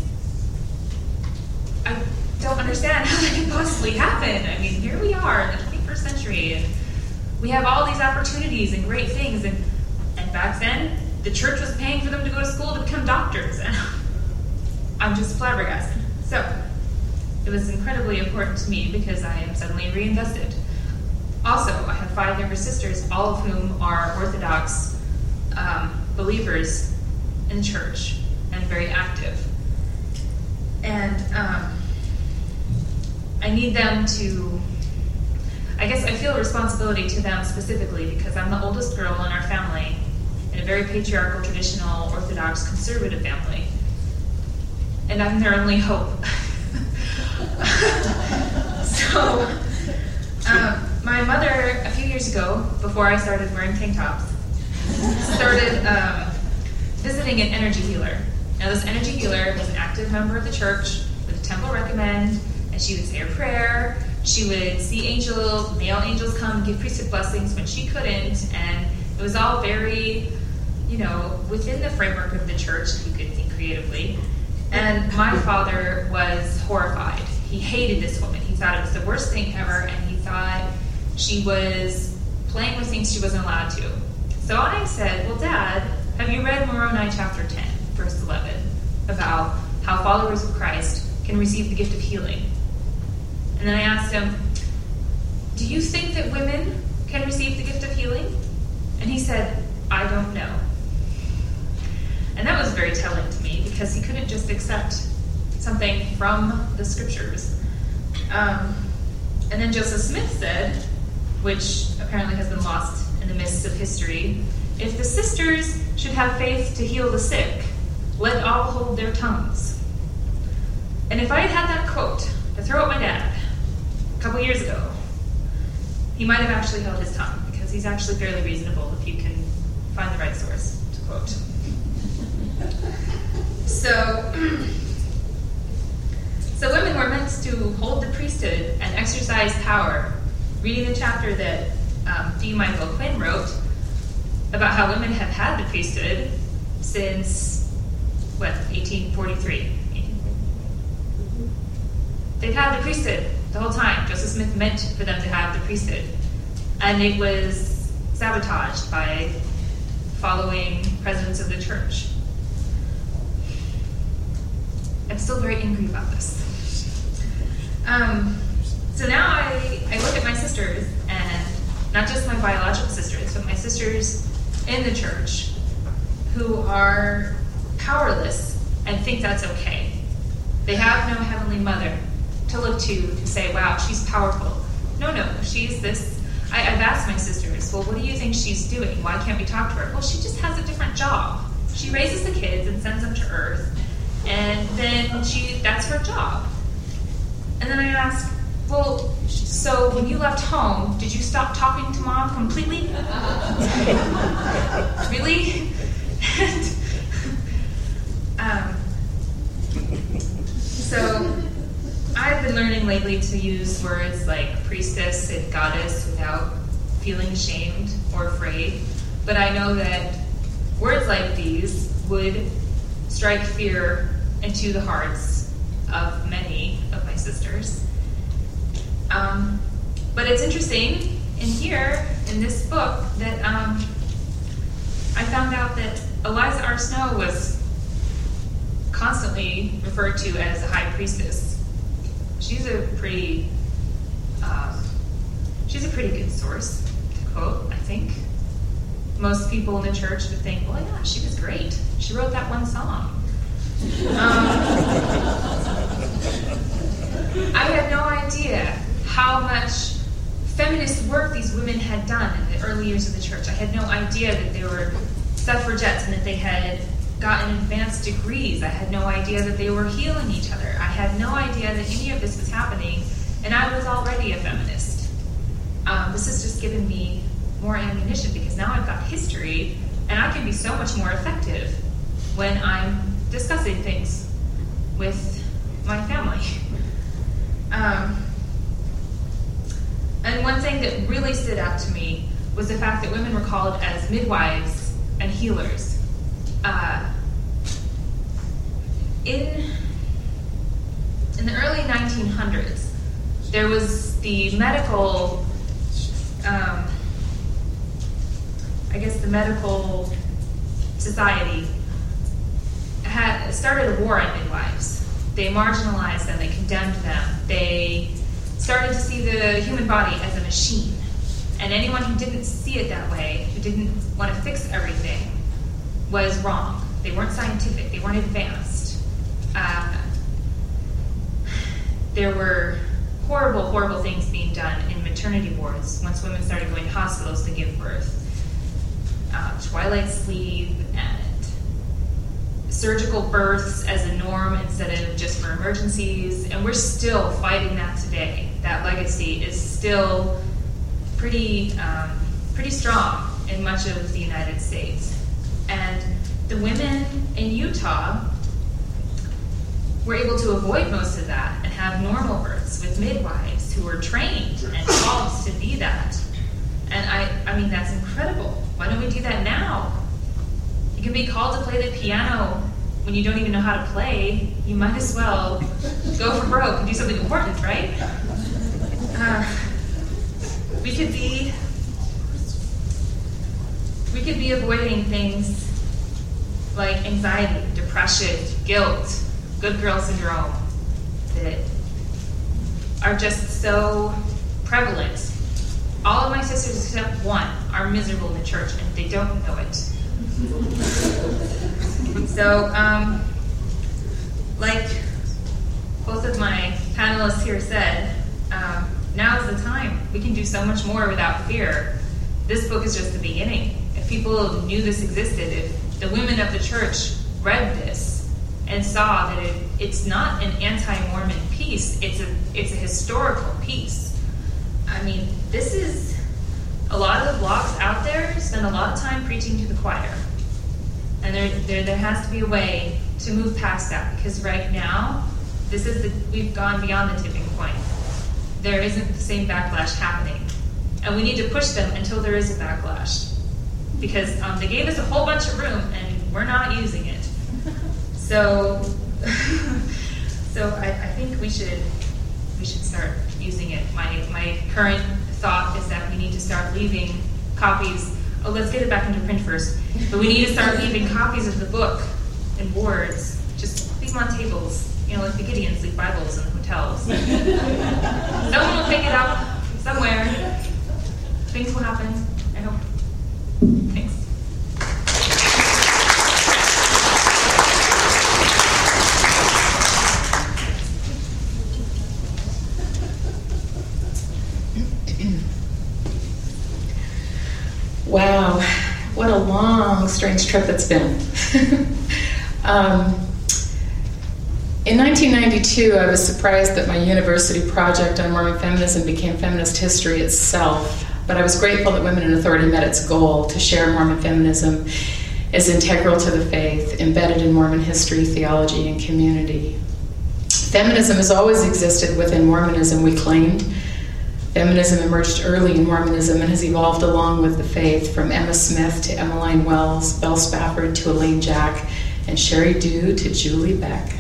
I don't understand how that could possibly happen. I mean, here we are in the twenty-first century, and we have all these opportunities and great things, and, and back then, the church was paying for them to go to school to become doctors, and I'm just flabbergasted. So, it was incredibly important to me because I am suddenly reinvested. Also, I have five younger sisters, all of whom are Orthodox um, believers in church and very active. And um, I need them to, I guess I feel a responsibility to them specifically because I'm the oldest girl in our family in a very patriarchal, traditional, Orthodox, conservative family. And I'm their only hope. So, um, my mother, a few years years ago, before I started wearing tank tops, started um, visiting an energy healer. Now, this energy healer was an active member of the church with a temple recommend, and she would say her prayer. She would see angel, male angels come, give priesthood blessings when she couldn't, and it was all very, you know, within the framework of the church, if you could think creatively. And my father was horrified. He hated this woman. He thought it was the worst thing ever, and he thought she was playing with things she wasn't allowed to. So I said, well, Dad, have you read Moroni chapter ten, verse eleven, about how followers of Christ can receive the gift of healing? And then I asked him, do you think that women can receive the gift of healing? And he said, I don't know. And that was very telling to me, because he couldn't just accept something from the scriptures. Um, and then Joseph Smith said, which apparently has been lost in the mists of history, if the sisters should have faith to heal the sick, let all hold their tongues. And if I had had that quote to throw at my dad a couple years ago, he might have actually held his tongue, because he's actually fairly reasonable if you can find the right source to quote. So, so women were meant to hold the priesthood and exercise power. Reading the chapter that um, D. Michael Quinn wrote about how women have had the priesthood since, what, eighteen forty-three. They've had the priesthood the whole time. Joseph Smith meant for them to have the priesthood. And it was sabotaged by following presidents of the church. I'm still very angry about this. Um, so now I, I look at my sisters, and not just my biological sisters, but my sisters in the church who are powerless and think that's okay. They have no heavenly mother to look to to say, wow, she's powerful. No, no, she's this. I, I've asked my sisters, well, what do you think she's doing? Why can't we talk to her? Well, she just has a different job. She raises the kids and sends them to earth. And then she that's her job. And then I ask, well, so when you left home, did you stop talking to Mom completely? Really? um, so I've been learning lately to use words like priestess and goddess without feeling ashamed or afraid. But I know that words like these would strike fear into the hearts of many of my sisters. Um, but it's interesting in here, in this book, that um, I found out that Eliza R. Snow was constantly referred to as a high priestess. She's a pretty, um, she's a pretty good source to quote, I think. Most people in the church would think, well, yeah, she was great. She wrote that one song. Um, I had no idea how much feminist work these women had done in the early years of the church. I had no idea that they were suffragettes and that they had gotten advanced degrees. I had no idea that they were healing each other. I had no idea that any of this was happening, and I was already a feminist. Um, this has just given me more ammunition, because now I've got history, and I can be so much more effective when I'm discussing things with my family. Um, and one thing that really stood out to me was the fact that women were called as midwives and healers. Uh, in, in the early nineteen hundreds, there was the medical, um, I guess the medical society had started a war on midwives. They marginalized them, they condemned them, they started to see the human body as a machine. And anyone who didn't see it that way, who didn't want to fix everything, was wrong. They weren't scientific, they weren't advanced. Uh, there were horrible, horrible things being done in maternity wards once women started going to hospitals to give birth. Uh, twilight sleep and surgical births as a norm instead of just for emergencies, and we're still fighting that today. That legacy is still pretty um, pretty strong in much of the United States. And the women in Utah were able to avoid most of that and have normal births with midwives who were trained and called to be that. And I, I mean, that's incredible. Why don't we do that now? You can be called to play the piano when you don't even know how to play. You might as well go for broke and do something important, right? Uh, we could be, we could be avoiding things like anxiety, depression, guilt, good girl syndrome that are just so prevalent. All of my sisters except one are miserable in the church and they don't know it. So, um, like both of my panelists here said, um, now is the time. We can do so much more without fear. This book is just the beginning. If people knew this existed, if the women of the church read this and saw that it, it's not an anti-Mormon piece, it's a it's a historical piece. I mean, this is, a lot of the blogs out there spend a lot of time preaching to the choir. And there, there, there has to be a way to move past that, because right now, this is the, we've gone beyond the tipping point. There isn't the same backlash happening. And we need to push them until there is a backlash. Because um, they gave us a whole bunch of room, and we're not using it. So, so I, I think we should we should start using it. My my current thought is that we need to start leaving copies. Oh, let's get it back into print first. But we need to start leaving copies of the book in wards. Just leave them on tables. You know, like the Gideons leave Bibles in hotels. Someone will pick it up somewhere. Things will happen. I hope. Thanks. Wow, what a long, strange trip it's been. um, in nineteen ninety-two, I was surprised that my university project on Mormon feminism became feminist history itself, but I was grateful that Women in Authority met its goal to share Mormon feminism as integral to the faith, embedded in Mormon history, theology, and community. Feminism has always existed within Mormonism, we claimed. Feminism emerged early in Mormonism and has evolved along with the faith, from Emma Smith to Emmeline Wells, Belle Spafford to Elaine Jack, and Sherry Dew to Julie Beck.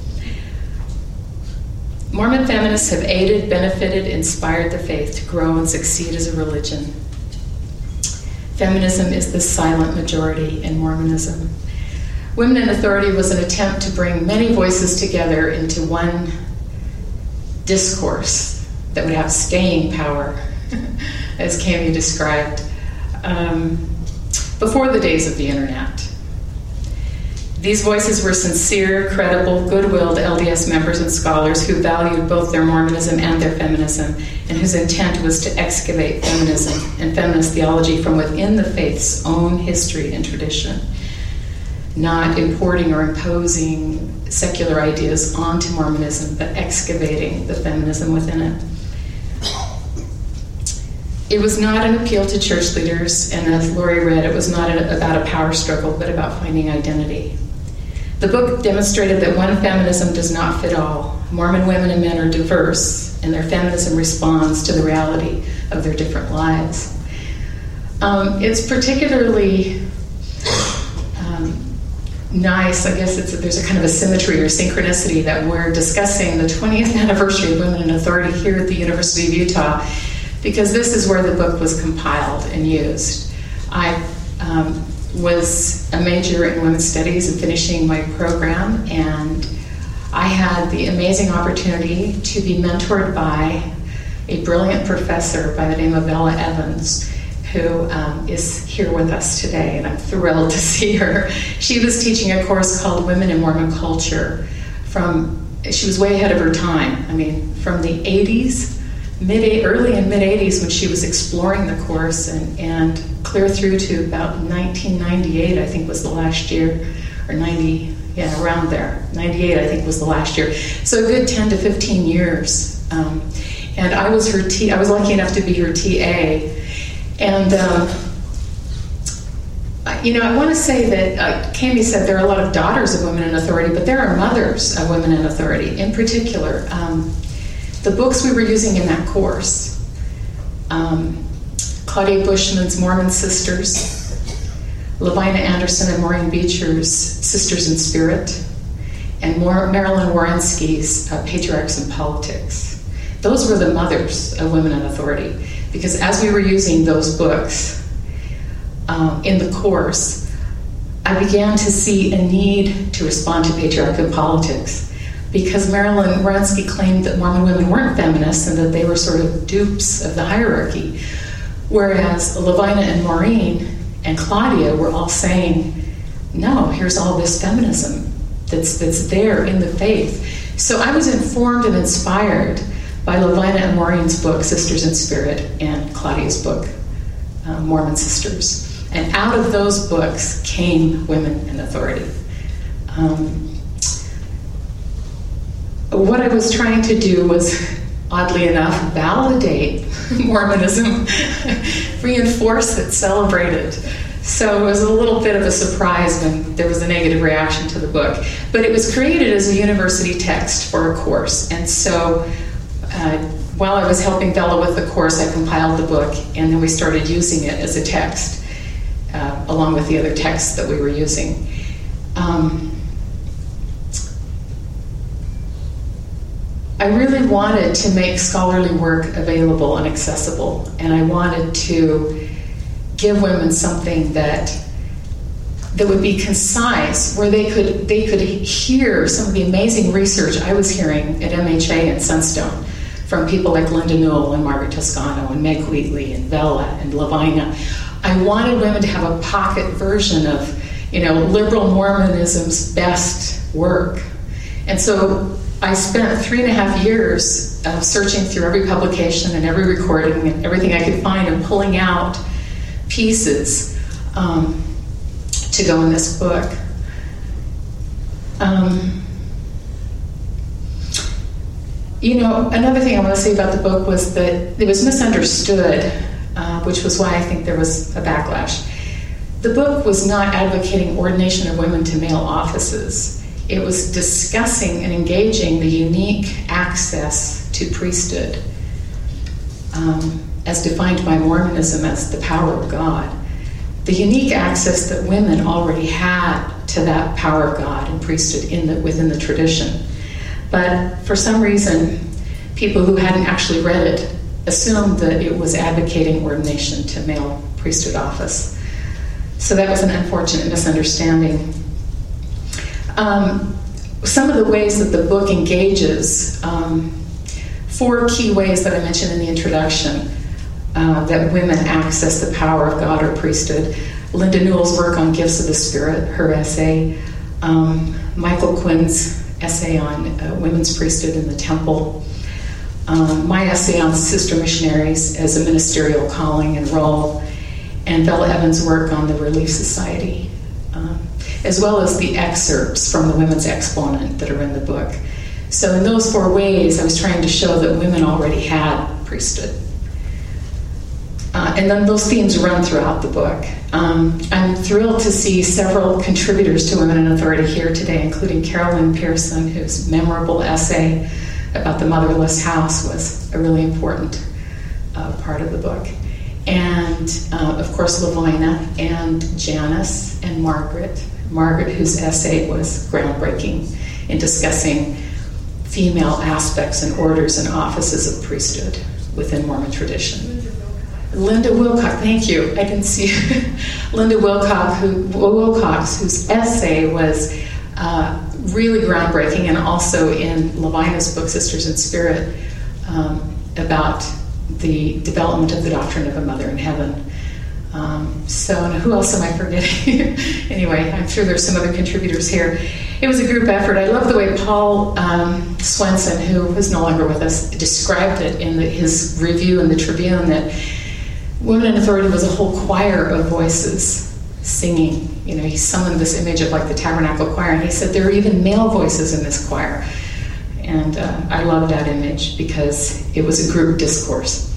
Mormon feminists have aided, benefited, inspired the faith to grow and succeed as a religion. Feminism is the silent majority in Mormonism. Women in Authority was an attempt to bring many voices together into one discourse that would have staying power, as Cami described, um, before the days of the internet. These voices were sincere, credible, good-willed L D S members and scholars who valued both their Mormonism and their feminism, and whose intent was to excavate feminism and feminist theology from within the faith's own history and tradition, not importing or imposing secular ideas onto Mormonism, but excavating the feminism within it. It was not an appeal to church leaders, and as Lori read, it was not a, about a power struggle, but about finding identity. The book demonstrated that one feminism does not fit all. Mormon women and men are diverse, and their feminism responds to the reality of their different lives. Um, it's particularly um, nice, I guess it's, there's a kind of a symmetry or synchronicity that we're discussing the twentieth anniversary of Women in Authority here at the University of Utah, because this is where the book was compiled and used. I um, was a major in women's studies and finishing my program, and I had the amazing opportunity to be mentored by a brilliant professor by the name of Ella Evans, who um, is here with us today, and I'm thrilled to see her. She was teaching a course called Women in Mormon Culture. From she was way ahead of her time. I mean, from the eighties, mid early and mid eighties, when she was exploring the course, and, and clear through to about nineteen ninety-eight, I think was the last year, or ninety, yeah, around there. ninety-eight, I think, was the last year. So a good ten to fifteen years. Um, And I was her T. I was lucky enough to be her T A. And um, you know, I want to say that uh, Cami said there are a lot of daughters of women in authority, but there are mothers of women in authority. In particular, um, the books we were using in that course, um, Claudia Bushman's Mormon Sisters, Lavina Anderson and Maureen Beecher's Sisters in Spirit, and Marilyn Warensky's uh, Patriarchs in Politics. Those were the mothers of women in authority, because as we were using those books um, in the course, I began to see a need to respond to patriarchy in politics, because Marilyn Warensky claimed that Mormon women weren't feminists and that they were sort of dupes of the hierarchy, whereas Lavina and Maureen and Claudia were all saying, no, here's all this feminism that's that's there in the faith. So I was informed and inspired by Lavina and Maureen's book, Sisters in Spirit, and Claudia's book, uh, Mormon Sisters. And out of those books came Women in Authority. Um, what I was trying to do was, oddly enough, validate Mormonism, reinforce it, celebrate it. So it was a little bit of a surprise when there was a negative reaction to the book. But it was created as a university text for a course. And so uh, while I was helping Bella with the course, I compiled the book, and then we started using it as a text, uh, along with the other texts that we were using. Um, I really wanted to make scholarly work available and accessible, and I wanted to give women something that that would be concise, where they could they could hear some of the amazing research I was hearing at M H A and Sunstone from people like Linda Newell and Margaret Toscano and Meg Wheatley and Bella and Lavina. I wanted women to have a pocket version of, you know, liberal Mormonism's best work. And so I spent three and a half years uh, searching through every publication and every recording and everything I could find and pulling out pieces um, to go in this book. Um, you know, another thing I want to say about the book was that it was misunderstood, uh, which was why I think there was a backlash. The book was not advocating ordination of women to male offices. It was discussing and engaging the unique access to priesthood um, as defined by Mormonism as the power of God. The unique access that women already had to that power of God and priesthood in the, within the tradition. But for some reason, people who hadn't actually read it assumed that it was advocating ordination to male priesthood office. So that was an unfortunate misunderstanding. Um, some of the ways that the book engages, um, four key ways that I mentioned in the introduction, uh, that women access the power of God or priesthood. Linda Newell's work on Gifts of the Spirit, her essay, um, Michael Quinn's essay on uh, women's priesthood in the temple, um, my essay on sister missionaries as a ministerial calling and role, and Bella Evans' work on the Relief Society, um, as well as the excerpts from the Women's Exponent that are in the book. So in those four ways, I was trying to show that women already had priesthood. Uh, and then those themes run throughout the book. Um, I'm thrilled to see several contributors to Women in Authority here today, including Carolyn Pearson, whose memorable essay about the motherless house was a really important uh, part of the book. And, uh, of course, Lavina and Janice and Margaret. Margaret, whose essay was groundbreaking in discussing female aspects and orders and offices of priesthood within Mormon tradition. Linda Wilcox, thank you. I didn't see Linda Wilcox, who, Wilcox, whose essay was uh, really groundbreaking, and also in Lavina's book, Sisters in Spirit, um, about the development of the doctrine of a mother in heaven. Um, so, and who else am I forgetting? Anyway, I'm sure there's some other contributors here. It was a group effort. I love the way Paul um, Swenson, who is no longer with us, described it in the, his review in the Tribune, that Women in Authority was a whole choir of voices singing. You know, he summoned this image of like the Tabernacle Choir, and he said there are even male voices in this choir. And uh, I love that image because it was a group discourse.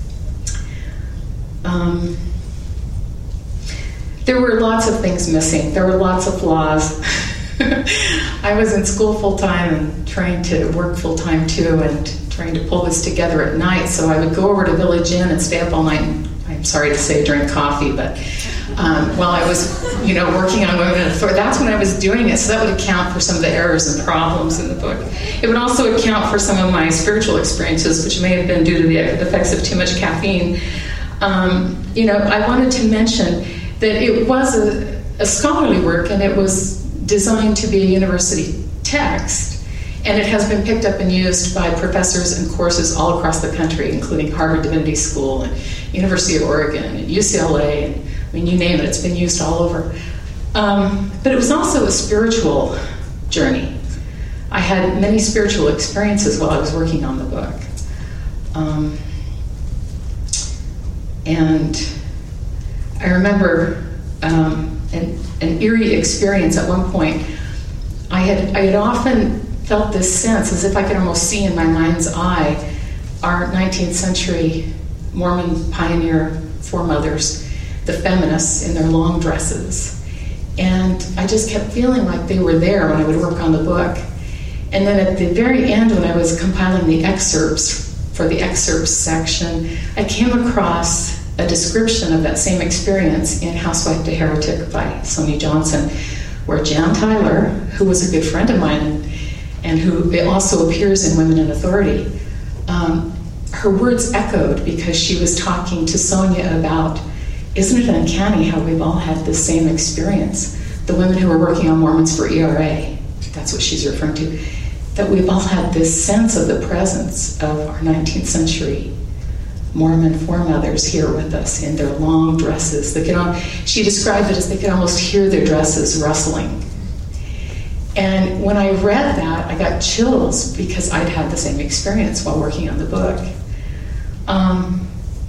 Um, there were lots of things missing. There were lots of flaws. I was in school full-time and trying to work full-time too, and trying to pull this together at night. So I would go over to Village Inn and stay up all night, and I'm sorry to say drink coffee, but um, while I was, you know, working on Women in Authority, that's when I was doing it. So that would account for some of the errors and problems in the book. It would also account for some of my spiritual experiences, which may have been due to the effects of too much caffeine. Um, you know, I wanted to mention that it was a, a scholarly work, and it was designed to be a university text, and it has been picked up and used by professors in courses all across the country, including Harvard Divinity School and University of Oregon and U C L A, and I mean, you name it, it's been used all over. Um, but it was also a spiritual journey. I had many spiritual experiences while I was working on the book. Um, and I remember um, an, an eerie experience at one point. I had, I had often felt this sense, as if I could almost see in my mind's eye, our nineteenth century Mormon pioneer foremothers, the feminists in their long dresses. And I just kept feeling like they were there when I would work on the book. And then at the very end, when I was compiling the excerpts for the excerpts section, I came across a description of that same experience in Housewife to Heretic by Sonia Johnson, where Jan Tyler, who was a good friend of mine and who also appears in Women in Authority, um, her words echoed because she was talking to Sonia about, isn't it uncanny how we've all had the same experience? The women who were working on Mormons for E R A, that's what she's referring to, that we've all had this sense of the presence of our nineteenth century Mormon foremothers here with us in their long dresses. They could all, she described it as they could almost hear their dresses rustling. And when I read that, I got chills because I'd had the same experience while working on the book. Um,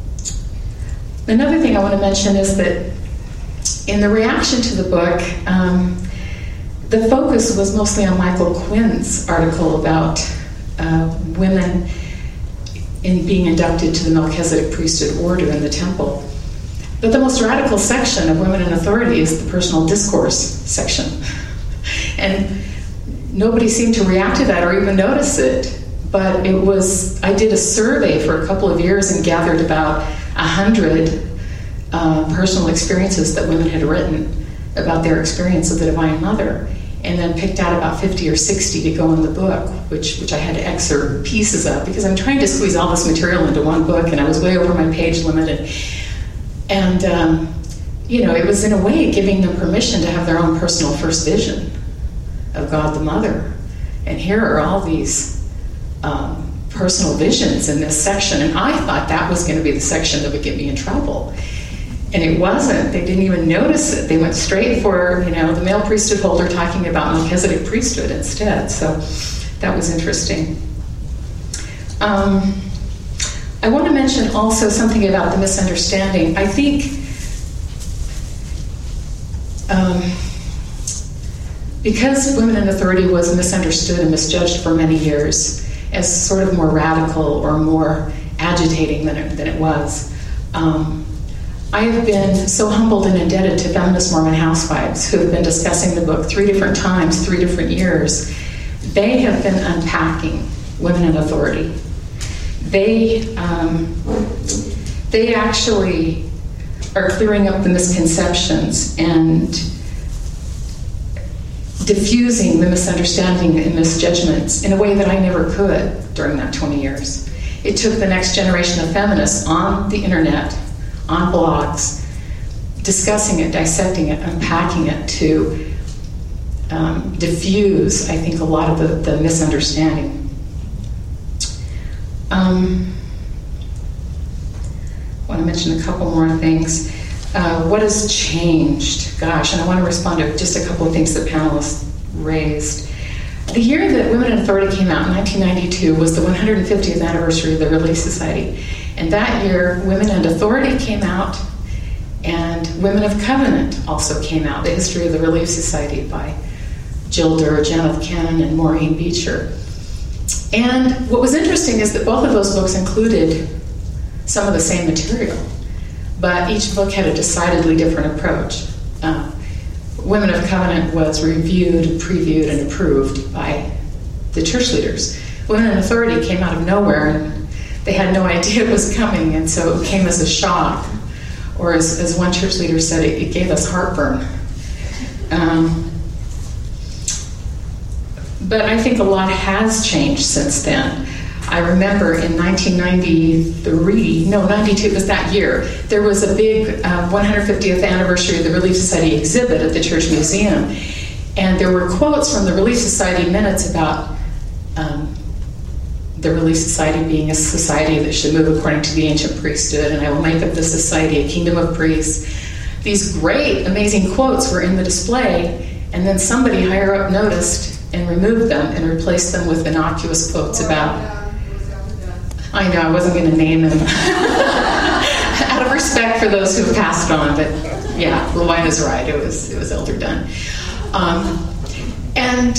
another thing I want to mention is that in the reaction to the book, um, the focus was mostly on Michael Quinn's article about uh, women in being inducted to the Melchizedek priesthood order in the temple. But the most radical section of Women in Authority is the personal discourse section. And nobody seemed to react to that or even notice it. But it was, I did a survey for a couple of years and gathered about a hundred uh, personal experiences that women had written about their experience of the Divine Mother, and then picked out about fifty or sixty to go in the book, which which I had to excerpt pieces of, because I'm trying to squeeze all this material into one book, and I was way over my page limit. And, and um, you know, it was in a way giving them permission to have their own personal first vision of God the Mother. And here are all these um, personal visions in this section, and I thought that was going to be the section that would get me in trouble. And it wasn't. They didn't even notice it. They went straight for, you know, the male priesthood holder talking about Melchizedek priesthood instead. So that was interesting. Um, I want to mention also something about the misunderstanding. I think um, because Women in Authority was misunderstood and misjudged for many years as sort of more radical or more agitating than it, than it was, um, I have been so humbled and indebted to feminist Mormon housewives who have been discussing the book three different times, three different years. They have been unpacking Women in Authority. They, um, they actually are clearing up the misconceptions and diffusing the misunderstanding and misjudgments in a way that I never could during that twenty years. It took the next generation of feminists on the internet, on blogs, discussing it, dissecting it, unpacking it to um, diffuse, I think, a lot of the, the misunderstanding. Um, I want to mention a couple more things. Uh, what has changed? Gosh, and I want to respond to just a couple of things that panelists raised. The year that Women in Authority came out in nineteen ninety-two was the one hundred fiftieth anniversary of the Relief Society. And that year, Women and Authority came out, and Women of Covenant also came out, The History of the Relief Society by Jill Durr, Janet Cannon, and Maureen Beecher. And what was interesting is that both of those books included some of the same material, but each book had a decidedly different approach. Uh, Women of Covenant was reviewed, previewed, and approved by the church leaders. Women in Authority came out of nowhere, and they had no idea it was coming, and so it came as a shock. Or as, as one church leader said, it, it gave us heartburn. Um, but I think a lot has changed since then. I remember in nineteen ninety-three, no, ninety-two, it was that year, there was a big um, one hundred fiftieth anniversary of the Relief Society exhibit at the Church Museum. And there were quotes from the Relief Society minutes about um, the Relief Society being a society that should move according to the ancient priesthood, and I will make of this society a kingdom of priests. These great, amazing quotes were in the display, and then somebody higher up noticed and removed them and replaced them with innocuous quotes about... I know, I wasn't going to name them out of respect for those who have passed on, but yeah, Lewina's right. It was it was Elder Dunn, um, and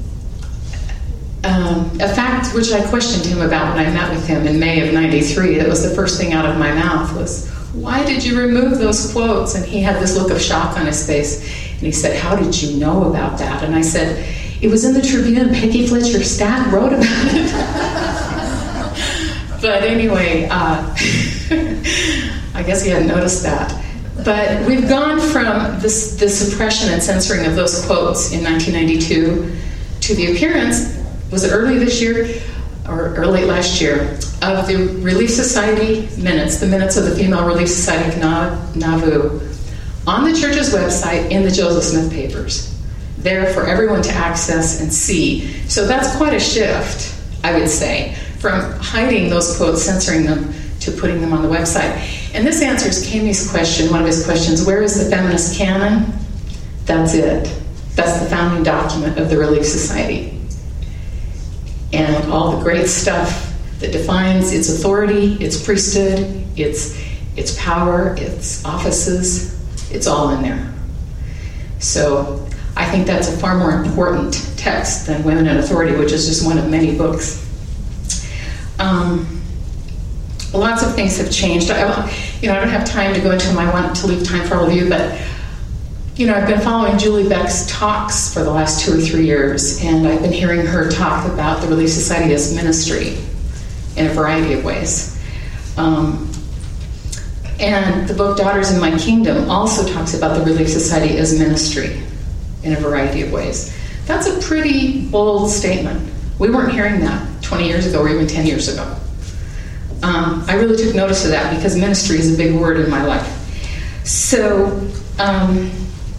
um, a fact which I questioned him about when I met with him in May of ninety-three. That was the first thing out of my mouth was, "Why did you remove those quotes?" And he had this look of shock on his face, and he said, "How did you know about that?" And I said, "It was in the Tribune. Peggy Fletcher Stack wrote about it." But anyway, uh, I guess he hadn't noticed that. But we've gone from this, the suppression and censoring of those quotes in nineteen ninety-two to the appearance, was it early this year or, or late last year, of the Relief Society minutes, the minutes of the Female Relief Society of Nauvoo, on the church's website in the Joseph Smith Papers, there for everyone to access and see. So that's quite a shift, I would say, from hiding those quotes, censoring them, to putting them on the website. And this answers Kami's question, one of his questions, where is the feminist canon? That's it. That's the founding document of the Relief Society. And all the great stuff that defines its authority, its priesthood, its, its power, its offices, it's all in there. So I think that's a far more important text than Women in Authority, which is just one of many books. Um, lots of things have changed. I, you know, I don't have time to go into them. I want to leave time for all of you, but you know, I've been following Julie Beck's talks for the last two or three years, and I've been hearing her talk about the Relief Society as ministry in a variety of ways. Um, and the book Daughters in My Kingdom also talks about the Relief Society as ministry in a variety of ways. That's a pretty bold statement. We weren't hearing that twenty years ago or even ten years ago. Um, I really took notice of that because ministry is a big word in my life. So um,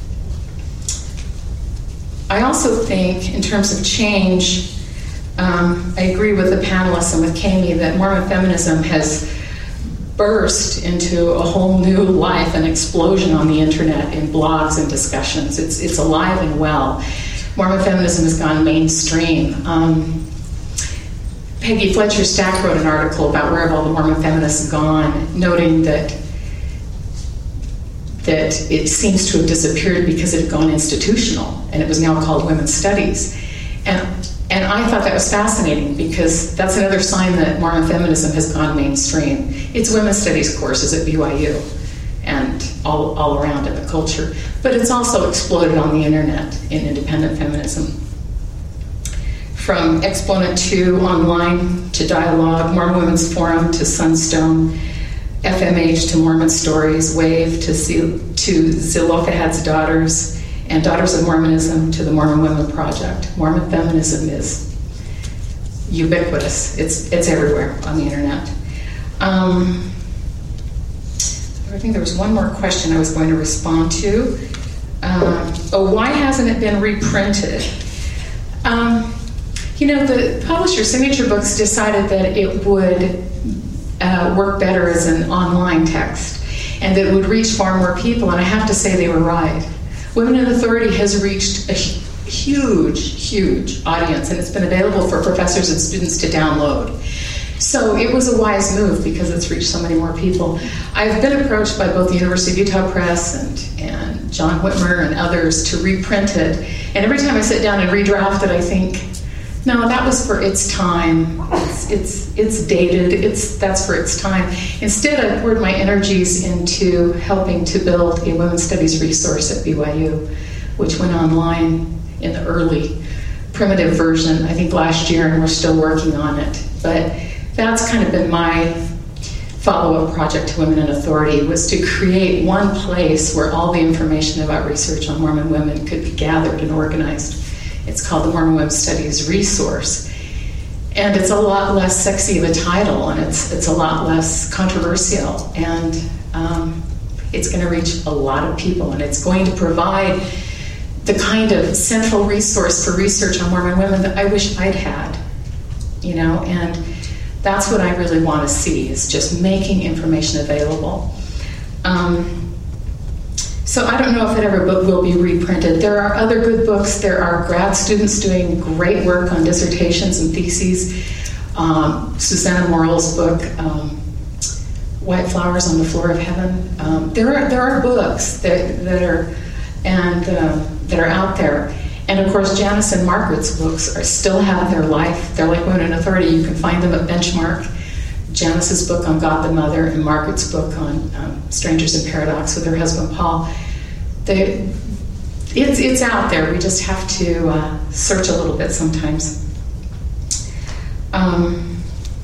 I also think in terms of change, um, I agree with the panelists and with Kami that Mormon feminism has burst into a whole new life, an explosion on the internet in blogs and discussions. It's, it's alive and well. Mormon feminism has gone mainstream. Um, Peggy Fletcher Stack wrote an article about where have all the Mormon feminists gone, noting that that it seems to have disappeared because it had gone institutional, and it was now called Women's Studies. And and I thought that was fascinating because that's another sign that Mormon feminism has gone mainstream. It's women's studies courses at B Y U and all, all around in the culture. But it's also exploded on the internet in independent feminism. From Exponent two online to Dialogue, Mormon Women's Forum to Sunstone, F M H to Mormon Stories, Wave to, Z- to Zelophehad's Daughters, and Daughters of Mormonism to the Mormon Women Project. Mormon feminism is ubiquitous. It's it's everywhere on the internet. Um, I think there was one more question I was going to respond to. Um, oh, why hasn't it been reprinted? Um, you know, the publisher, Signature Books, decided that it would uh, work better as an online text and that it would reach far more people, and I have to say they were right. Women in Authority has reached a huge, huge audience, and it's been available for professors and students to download. So it was a wise move because it's reached so many more people. I've been approached by both the University of Utah Press and, and John Whitmer and others to reprint it. And every time I sit down and redraft it, I think, No, that was for its time. It's, it's, it's dated. It's, that's for its time. Instead, I poured my energies into helping to build a women's studies resource at B Y U, which went online in the early primitive version, I think last year, and we're still working on it. But that's kind of been my follow-up project to Women in Authority, was to create one place where all the information about research on Mormon women could be gathered and organized. It's called the Mormon Women's Studies Resource. And it's a lot less sexy of a title, and it's it's a lot less controversial. And um, it's going to reach a lot of people, and it's going to provide the kind of central resource for research on Mormon women that I wish I'd had. You know, and that's what I really want to see, is just making information available. Um, So I don't know if that ever book will be reprinted. There are other good books. There are grad students doing great work on dissertations and theses. Um, Susanna Morrell's book, um, White Flowers on the Floor of Heaven. Um, there are there are books that that are and uh, that are out there. And of course, Janice and Margaret's books are still have their life. They're like Women in Authority. You can find them at Benchmark. Janice's book on God the Mother and Margaret's book on um, Strangers in Paradox with her husband Paul. They, it's it's out there. We just have to uh, search a little bit sometimes. Um,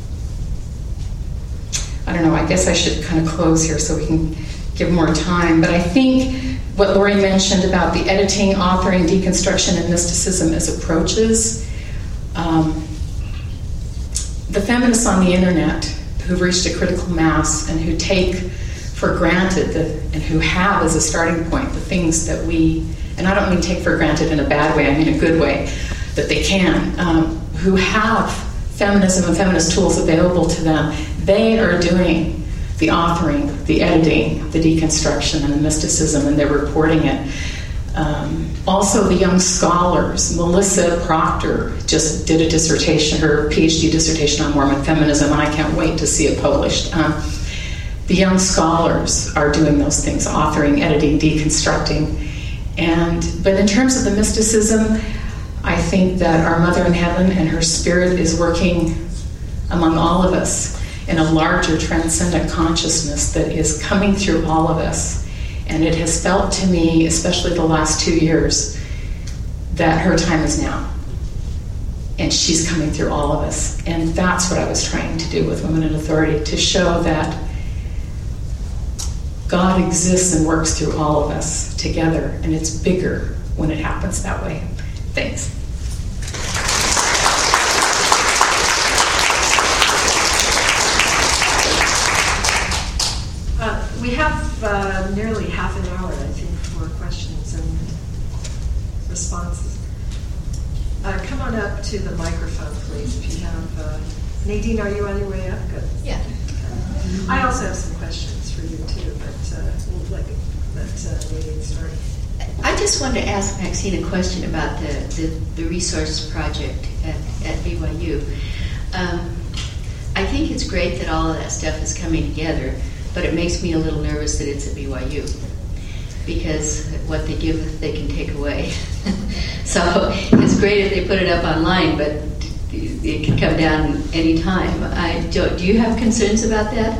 I don't know. I guess I should kind of close here so we can give more time. But I think what Lori mentioned about the editing, authoring, deconstruction, and mysticism as approaches. Um, the feminists on the internet who've reached a critical mass and who take for granted the, and who have as a starting point the things that we, and I don't mean take for granted in a bad way, I mean a good way, that they can, um, who have feminism and feminist tools available to them, they are doing the authoring, the editing, the deconstruction, and the mysticism, and they're reporting it. Um, also, the young scholars. Melissa Proctor just did a dissertation, her PhD dissertation on Mormon feminism, and I can't wait to see it published. Um, the young scholars are doing those things, authoring, editing, deconstructing. And but in terms of the mysticism, I think that our Mother in Heaven and her Spirit is working among all of us in a larger transcendent consciousness that is coming through all of us. And it has felt to me, especially the last two years, that her time is now. And she's coming through all of us. And that's what I was trying to do with Women in Authority, to show that God exists and works through all of us together. And it's bigger when it happens that way. Thanks. Uh, we have uh, nearly half an hour, I think, for questions and responses. Uh, come on up to the microphone, please, if you have... Uh, Nadine, are you on your way up? Good. Yeah. Okay. I also have some questions for you, too, but uh, we'll let, let uh, Nadine start. I just wanted to ask Maxine a question about the, the, the resource project at, at B Y U. Um, I think it's great that all of that stuff is coming together, but it makes me a little nervous that it's at B Y U, because what they give, they can take away. So it's great if they put it up online, but it can come down any time. I, do, do you have concerns about that?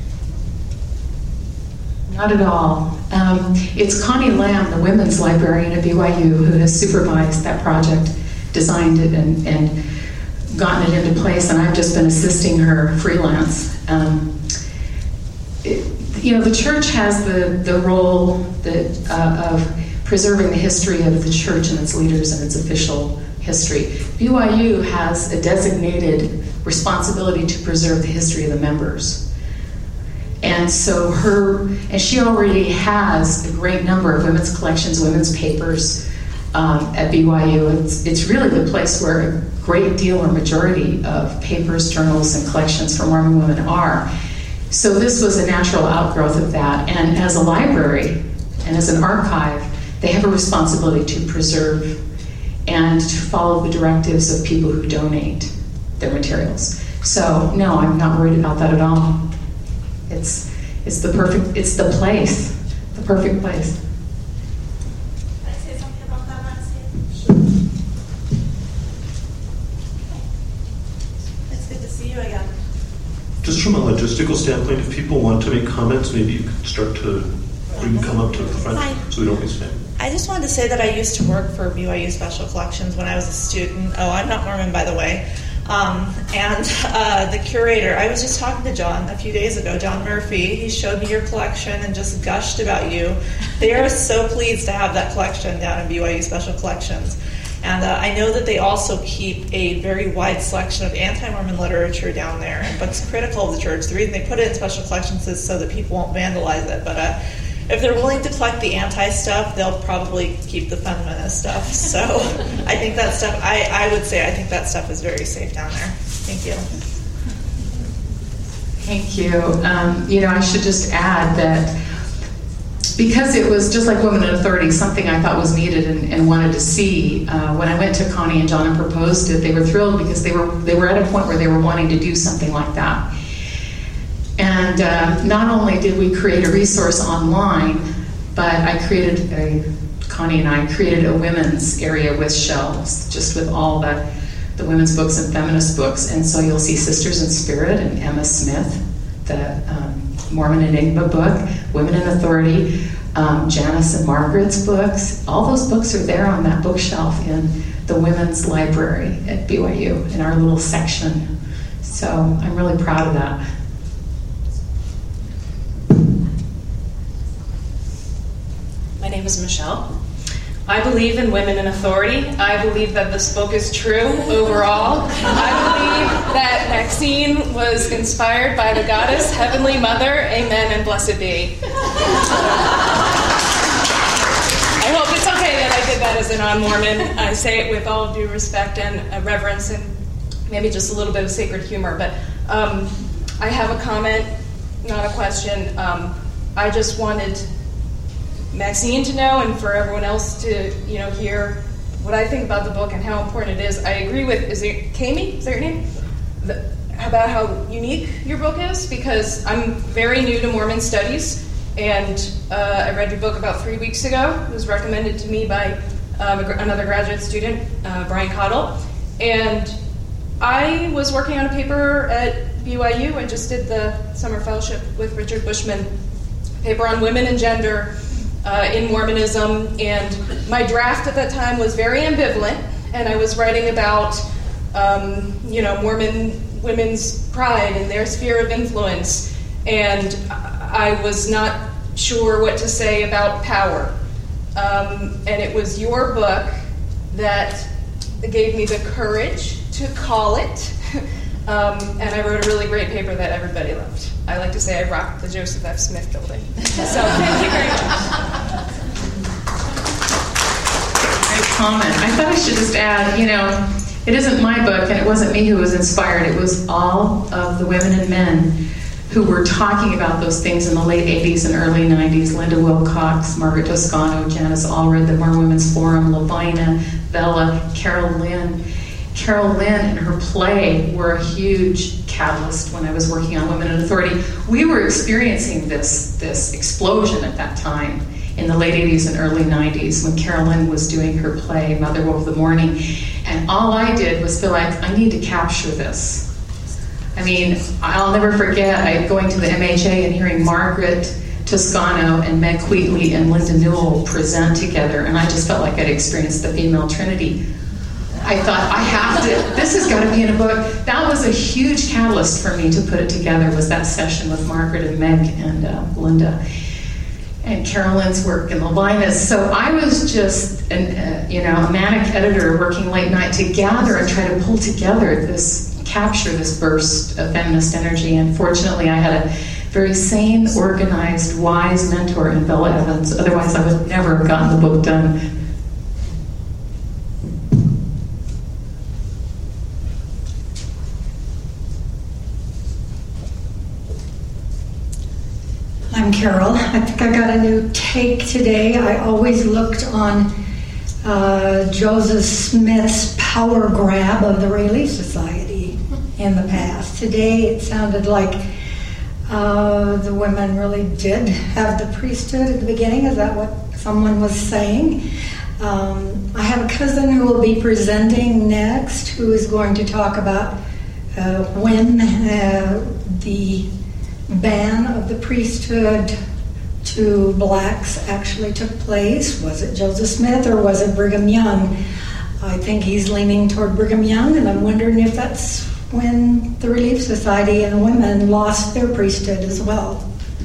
Not at all. Um, it's Connie Lamb, the women's librarian at B Y U, who has supervised that project, designed it, and, and gotten it into place, and I've just been assisting her freelance. Um, it, you know, the church has the, the role that, uh, of preserving the history of the church and its leaders and its official history. B Y U has a designated responsibility to preserve the history of the members. And so her, and she already has a great number of women's collections, women's papers um, at B Y U. It's, it's really the place where a great deal or majority of papers, journals, and collections from Mormon women are. So this was a natural outgrowth of that. And as a library and as an archive, they have a responsibility to preserve and to follow the directives of people who donate their materials. So no, I'm not worried about that at all. It's it's the perfect, it's the place, the perfect place. Can I say something about that, Maxine? Sure. Just from a logistical standpoint, if people want to make comments, maybe you could start to bring, come up to the front Hi. so we don't waste time. I just wanted to say that I used to work for B Y U Special Collections when I was a student. Oh, I'm not Mormon, by the way. Um, and uh, the curator, I was just talking to John a few days ago, John Murphy. He showed me your collection and just gushed about you. They are so pleased to have that collection down in B Y U Special Collections. And uh, I know that they also keep a very wide selection of anti-Mormon literature down there and books critical of the church. The reason they put it in special collections is so that people won't vandalize it. But uh, if they're willing to collect the anti-stuff, they'll probably keep the feminist stuff. So I think that stuff, I, I would say I think that stuff is very safe down there. Thank you. Thank you. Um, you know, I should just add that because it was just like Women in Authority, something I thought was needed and, and wanted to see. Uh, when I went to Connie and John and proposed it, they were thrilled because they were they were at a point where they were wanting to do something like that. And uh, not only did we create a resource online, but I created a Connie and I created a women's area with shelves, just with all the the women's books and feminist books. And so you'll see Sisters in Spirit and Emma Smith, the um, Mormon Enigma book, Women in Authority, um, Janice and Margaret's books. All those books are there on that bookshelf in the women's library at B Y U in our little section. So I'm really proud of that. My name is Michelle. I believe in women in authority. I believe that this book is true overall. I believe that Maxine was inspired by the goddess, Heavenly Mother. Amen and blessed be. I hope it's okay that I did that as a non-Mormon. I say it with all due respect and reverence and maybe just a little bit of sacred humor. But um, I have a comment, not a question. Um, I just wanted Maxine to know and for everyone else to, you know, hear what I think about the book and how important it is. I agree with, is it Kami? Is that your name? The, about how unique your book is, because I'm very new to Mormon studies, and uh, I read your book about three weeks ago. It was recommended to me by um, another graduate student, uh, Brian Cottle, and I was working on a paper at B Y U. I just did the summer fellowship with Richard Bushman, paper on women and gender Uh, in Mormonism, and my draft at that time was very ambivalent, and I was writing about, um, you know, Mormon women's pride and their sphere of influence, and I was not sure what to say about power. Um, and it was your book that gave me the courage to call it, um, and I wrote a really great paper that everybody loved. I like to say I rocked the Joseph F. Smith building. So thank you very much. Great comment. I thought I should just add, you know, it isn't my book and it wasn't me who was inspired. It was all of the women and men who were talking about those things in the late eighties and early nineties. Linda Wilcox, Margaret Toscano, Janice Allred, the Mormon Women's Forum, Lavina, Bella, Carol Lynn. Carol Lynn and her play were a huge catalyst when I was working on Women in Authority. We were experiencing this, this explosion at that time in the late eighties and early nineties when Carol Lynn was doing her play, Mother of the Morning. And all I did was feel like, I need to capture this. I mean, I'll never forget I going to the M H A and hearing Margaret Toscano and Meg Wheatley and Linda Newell present together, and I just felt like I'd experienced the female trinity. I thought, I have to, this has got to be in a book. That was a huge catalyst for me to put it together, was that session with Margaret and Meg and uh, Linda and Carolyn's work and Lavina's. So I was just, an, uh, you know, a manic editor working late night to gather and try to pull together this, capture this burst of feminist energy. And fortunately, I had a very sane, organized, wise mentor in Bella Evans. Otherwise, I would never have gotten the book done. I'm Carol. I think I got a new take today. I always looked on uh, Joseph Smith's power grab of the Relief Society in the past. Today it sounded like uh, the women really did have the priesthood at the beginning. Is that what someone was saying? Um, I have a cousin who will be presenting next who is going to talk about uh, when uh, the ban of the priesthood to blacks actually took place. Was it Joseph Smith or was it Brigham Young? I think he's leaning toward Brigham Young, and I'm wondering if that's when the Relief Society and women lost their priesthood as well.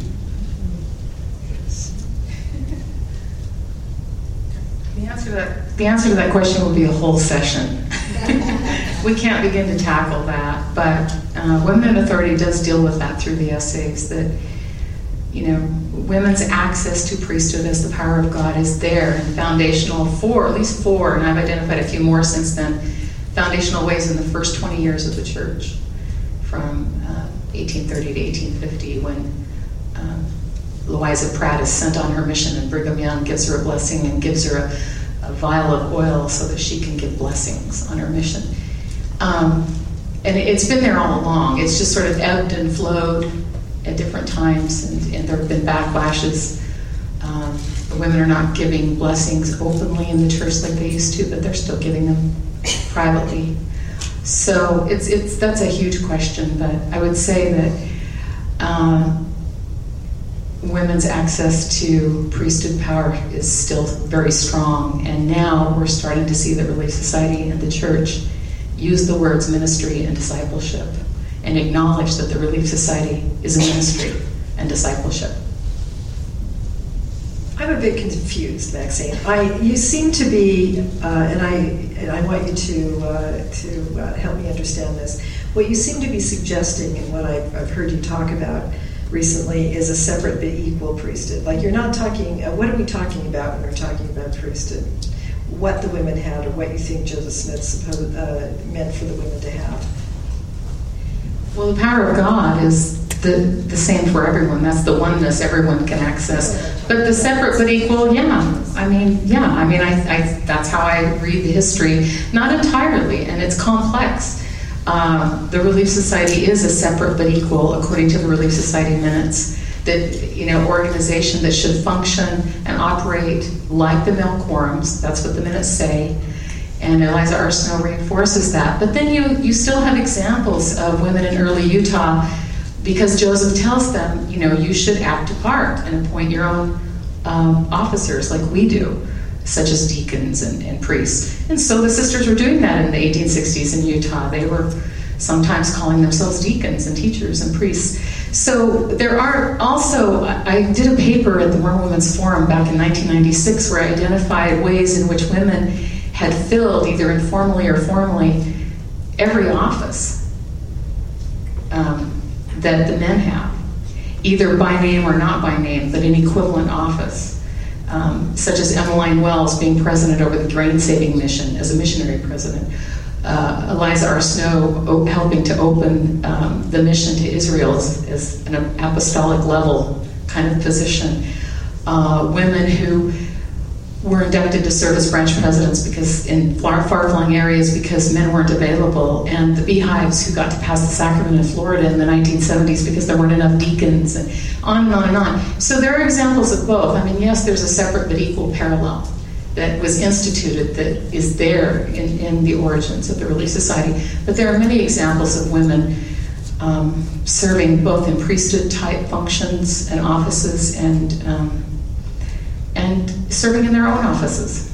The answer to that, the answer to that question would be a whole session. We can't begin to tackle that, but uh, Women in Authority does deal with that through the essays, that, you know, women's access to priesthood as the power of God is there, and foundational four, at least four, and I've identified a few more since then, foundational ways in the first twenty years of the church, from uh, eighteen thirty to eighteen fifty, when um, Louisa Pratt is sent on her mission, and Brigham Young gives her a blessing and gives her a, a vial of oil so that she can give blessings on her mission. Um, and it's been there all along. It's just sort of ebbed and flowed at different times, and, and there have been backlashes. Um, the women are not giving blessings openly in the church like they used to, but they're still giving them privately. So it's it's that's a huge question, but I would say that um, women's access to priesthood power is still very strong, and now we're starting to see the Relief Society and the church use the words ministry and discipleship and acknowledge that the Relief Society is a ministry and discipleship. I'm a bit confused, Maxine. I, you seem to be, uh, and I, and I want you to uh, to uh, help me understand this. What you seem to be suggesting, and what I've, I've heard you talk about recently, is a separate but equal priesthood. Like, you're not talking. Uh, what are we talking about when we're talking about priesthood? What the women had, or what you think Joseph Smith supposed, uh, meant for the women to have? Well, the power of God is the, the same for everyone. That's the oneness everyone can access. But the separate but equal, yeah. I mean, yeah. I mean, I, I that's how I read the history. Not entirely, and it's complex. Um, the Relief Society is a separate but equal, according to the Relief Society minutes. That, you know, organization that should function and operate like the male quorums. That's what the minutes say. And Eliza R. Snow reinforces that. But then you, you still have examples of women in early Utah, because Joseph tells them, you know, you should act apart and appoint your own um, officers like we do, such as deacons and, and priests. And so the sisters were doing that in the eighteen sixties in Utah. They were sometimes calling themselves deacons and teachers and priests. So there are also, I did a paper at the Mormon Women's Forum back in nineteen ninety-six where I identified ways in which women had filled, either informally or formally, every office um, that the men have, either by name or not by name, but an equivalent office, um, such as Emmeline Wells being president over the grain saving mission as a missionary president. Uh, Eliza R. Snow o- helping to open um, the mission to Israel as, as an apostolic level kind of position. Uh, women who were inducted to serve as branch presidents because in far, far-flung areas because men weren't available, and the beehives who got to pass the sacrament in Florida in the nineteen seventies because there weren't enough deacons, and on and on and on. So there are examples of both. I mean, yes, there's a separate but equal parallel that was instituted that is there in, in the origins of the Relief Society. But there are many examples of women um, serving both in priesthood-type functions and offices and um, and serving in their own offices.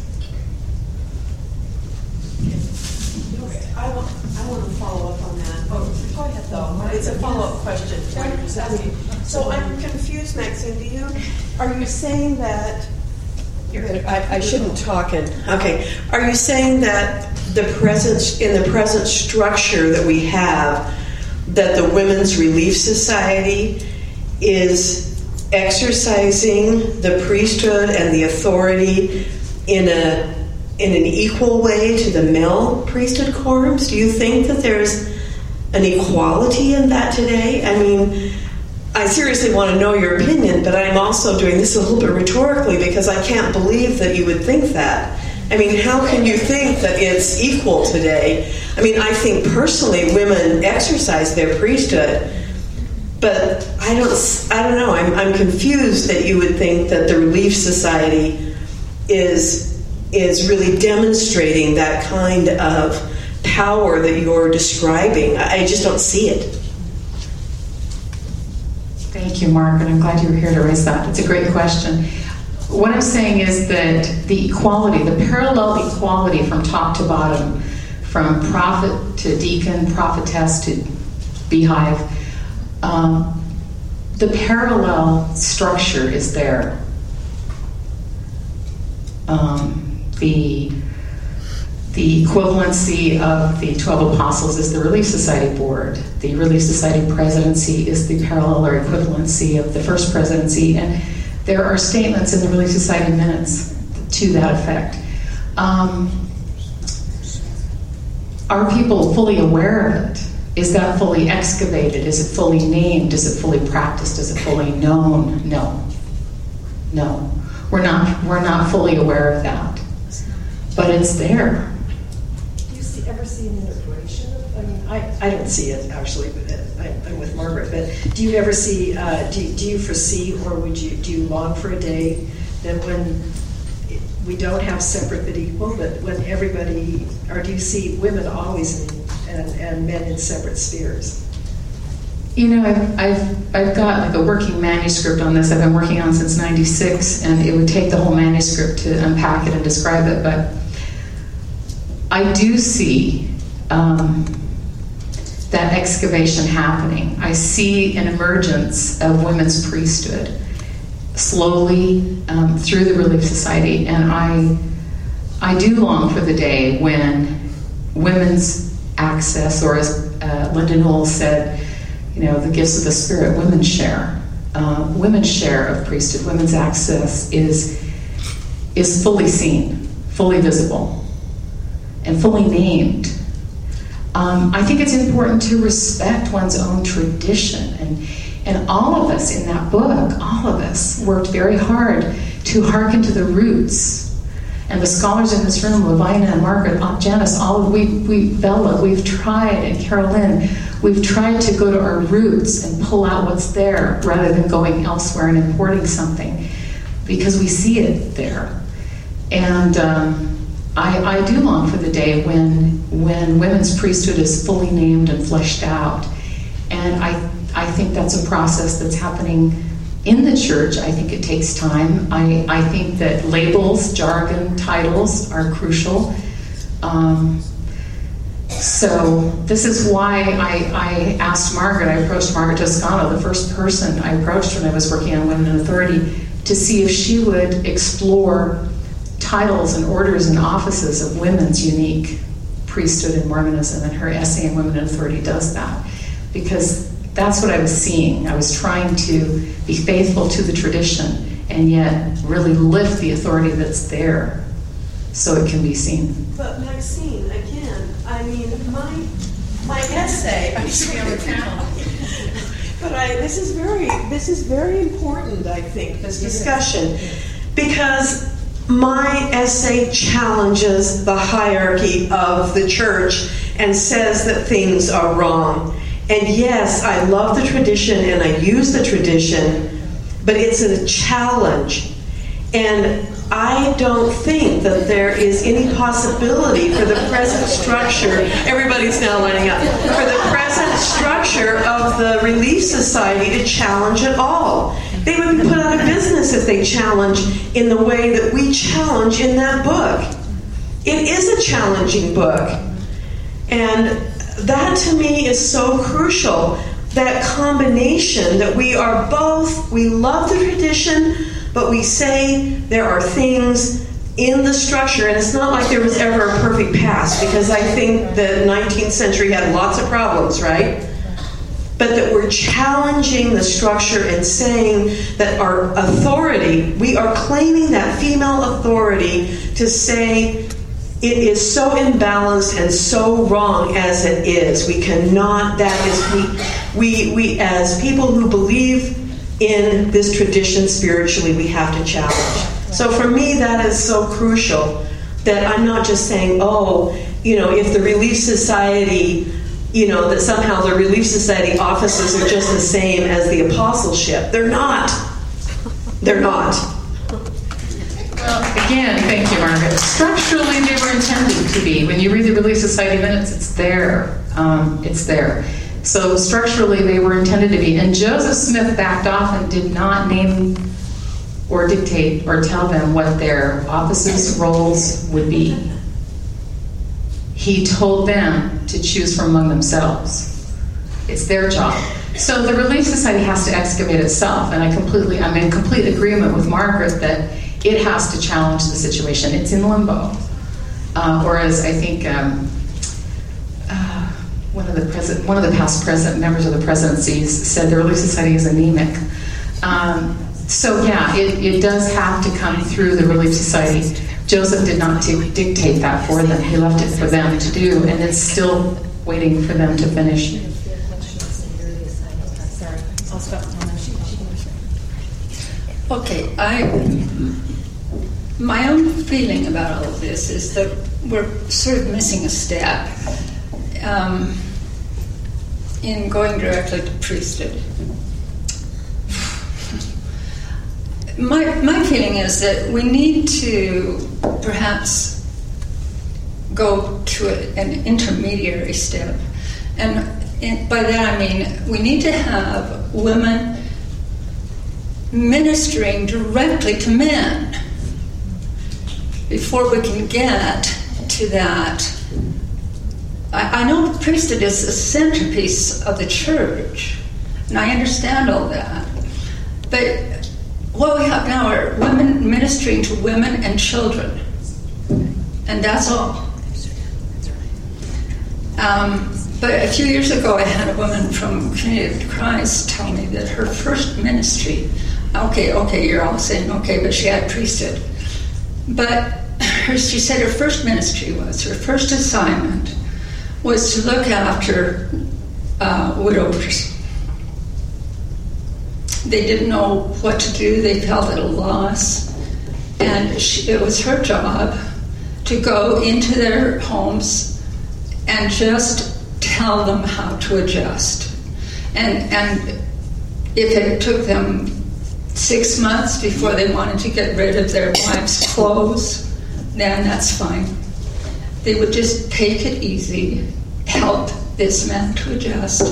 I want, I want to follow up on that. Oh, go ahead, though. It's a follow-up question. So I'm confused, Maxine. Do you, are you saying that I, I shouldn't talk in. Okay. Are you saying that the present in the present structure that we have, that the Women's Relief Society is exercising the priesthood and the authority in a in an equal way to the male priesthood quorums? Do you think that there's an equality in that today? I mean, I seriously want to know your opinion, but I'm also doing this a little bit rhetorically because I can't believe that you would think that. I mean, how can you think that it's equal today? I mean, I think personally women exercise their priesthood, but I don't I don't know. I'm, I'm confused that you would think that the Relief Society is is really demonstrating that kind of power that you're describing. I just don't see it. Thank you, Mark, and I'm glad you were here to raise that. It's a great question. What I'm saying is that the equality, the parallel equality from top to bottom, from prophet to deacon, prophetess to beehive, um, the parallel structure is there. Um, the The equivalency of the twelve apostles is the Relief Society board. The Relief Society presidency is the parallel or equivalency of the first presidency. And there are statements in the Relief Society minutes to that effect. Um, are people fully aware of it? Is that fully excavated? Is it fully named? Is it fully practiced? Is it fully known? No. No. We're not, we're not fully aware of that. But it's there. Ever see an integration of, I mean, I, I don't see it actually, but I, I'm with Margaret, but do you ever see, uh, do, do you foresee or would you, do you long for a day that when we don't have separate but equal, but when everybody, or do you see women always in, and, and men in separate spheres? You know, I've, I've, I've got like a working manuscript on this I've been working on since ninety-six, and it would take the whole manuscript to unpack it and describe it, but I do see um, that excavation happening. I see an emergence of women's priesthood slowly um, through the Relief Society, and I, I do long for the day when women's access, or as uh, Linda Knoll said, you know, the gifts of the Spirit, women's share, uh, women's share of priesthood, women's access is is fully seen, fully visible, and fully named. Um, I think it's important to respect one's own tradition, and and all of us in that book, all of us worked very hard to hearken to the roots. And the scholars in this room, Lavina and Margaret, Aunt Janice, all of we, we, Bella, we've tried, and Carolyn, we've tried to go to our roots and pull out what's there rather than going elsewhere and importing something, because we see it there. And um, I, I do long for the day when when women's priesthood is fully named and fleshed out. And I, I think that's a process that's happening in the church. I think it takes time. I, I think that labels, jargon, titles are crucial. Um, so this is why I, I asked Margaret, I approached Margaret Toscano, the first person I approached when I was working on Women in Authority, to see if she would explore titles and orders and offices of women's unique priesthood in Mormonism, and her essay in Women in Authority does that, because that's what I was seeing. I was trying to be faithful to the tradition and yet really lift the authority that's there so it can be seen. But Maxine, again, I mean, my my essay. I'm sorry. But I, this is very this is very important. I think this discussion, because my essay challenges the hierarchy of the church and says that things are wrong. And yes, I love the tradition and I use the tradition, but it's a challenge. And I don't think that there is any possibility for the present structure, everybody's now lining up, for the present structure of the Relief Society to challenge at all. They would be put out of business if they challenge in the way that we challenge in that book. It is a challenging book. And that to me is so crucial, that combination that we are both, we love the tradition, but we say there are things in the structure, and it's not like there was ever a perfect past, because I think the nineteenth century had lots of problems, right? But that we're challenging the structure and saying that our authority, we are claiming that female authority to say it is so imbalanced and so wrong as it is. We cannot, that is, we, we, we as people who believe in this tradition spiritually, we have to challenge. So for me, that is so crucial, that I'm not just saying, oh, you know, if the Relief Society, you know, that somehow the Relief Society offices are just the same as the apostleship. They're not. They're not. Well, Again, thank you, Margaret. Structurally, they were intended to be. When you read the Relief Society minutes, it's there. Um, it's there. So structurally, they were intended to be. And Joseph Smith backed off and did not name or dictate or tell them what their offices, roles would be. He told them to choose from among themselves. It's their job. So the Relief Society has to excavate itself, and I completely, I'm in complete agreement with Margaret that it has to challenge the situation. It's in limbo. Uh, or as I think um, uh, one of the present, one of the past present members of the presidencies said, the Relief Society is anemic. Um, so yeah, it, it does have to come through the Relief Society. Joseph did not t- dictate that for them. He left it for them to do, and it's still waiting for them to finish. Okay, I my own feeling about all of this is that we're sort of missing a step um, in going directly to priesthood. My my feeling is that we need to perhaps go to a, an intermediary step, and in, by that I mean we need to have women ministering directly to men before we can get to that. I, I know the priesthood is the centerpiece of the church, and I understand all that, but what we have now are women ministering to women and children, and that's all. Um, but a few years ago I had a woman from Community of Christ tell me that her first ministry, Okay, okay, you're all saying okay, but she had priesthood. But her, she said her first ministry was, her first assignment was to look after uh, widows. They didn't know what to do, they felt at a loss, and she, it was her job to go into their homes and just tell them how to adjust. And, and if it took them six months before they wanted to get rid of their wives' clothes, then that's fine. They would just take it easy, help this man to adjust.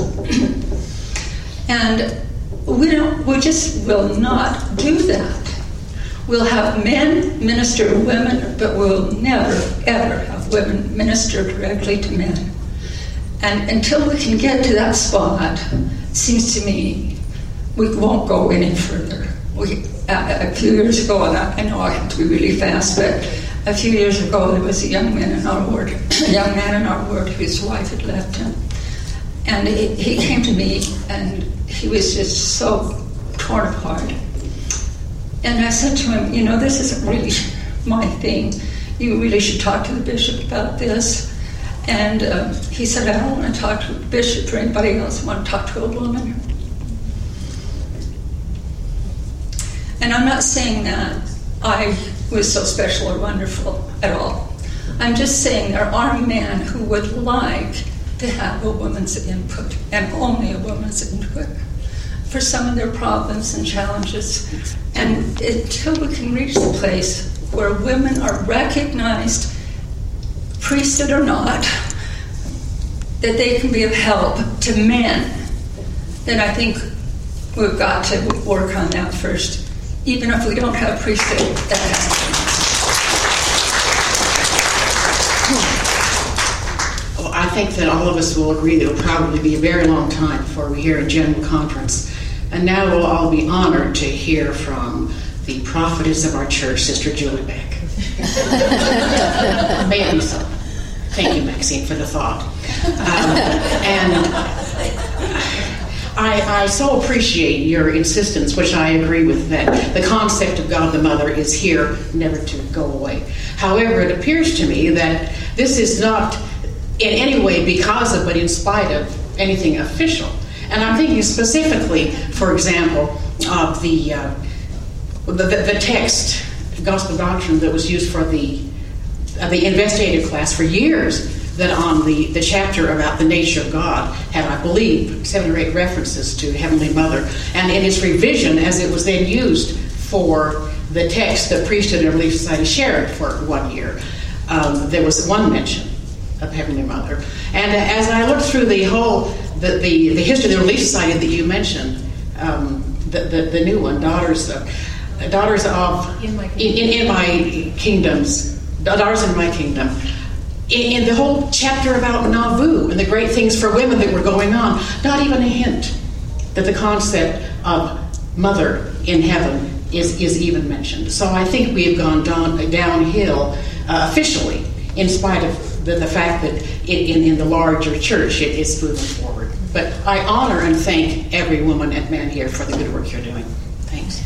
And we don't, we just will not do that. We'll have men minister to women, but we'll never, ever have women minister directly to men. And until we can get to that spot, it seems to me we won't go any further. We, uh, a few years ago, and I, I know I have to be really fast, but a few years ago there was a young man in our ward, a young man in our ward whose wife had left him. And he, he came to me, and he was just so torn apart. And I said to him, you know, this isn't really my thing. You really should talk to the bishop about this. And uh, he said, I don't want to talk to the bishop or anybody else. I want to talk to a woman. And I'm not saying that I was so special or wonderful at all. I'm just saying there are men who would like to have a woman's input, and only a woman's input, for some of their problems and challenges. And until we can reach the place where women are recognized, priesthood or not, that they can be of help to men, then I think we've got to work on that first. Even if we don't have priesthood, that has to. Well, I think that all of us will agree that it'll probably be a very long time before we hear a general conference. And now we'll all be honored to hear from the prophetess of our church, Sister Julie Beck. May it be so. Thank you, Maxine, for the thought. Um, and I, I so appreciate your insistence, which I agree with, that the concept of God the Mother is here, never to go away. However, it appears to me that this is not in any way because of, but in spite of anything official. And I'm thinking specifically, for example, of the, uh, the, the the text, Gospel Doctrine, that was used for the uh, the investigative class for years, that on the, the chapter about the nature of God had, I believe, seven or eight references to Heavenly Mother. And in its revision, as it was then used for the text the priesthood and Relief Society shared for one year, um, there was one mention of Heavenly Mother. And as I looked through the whole, the, the, the history of the Relief Society that you mentioned, um, the, the, the new one, Daughters of, Daughters of in my, in, in, in my Kingdoms, Daughters in My Kingdom, in, in the whole chapter about Nauvoo and the great things for women that were going on, not even a hint that the concept of Mother in heaven is, is even mentioned. So I think we have gone down, downhill uh, officially, in spite of the, the fact that it, in, in the larger church it is moving forward. But I honor and thank every woman and man here for the good work you're doing. Thanks.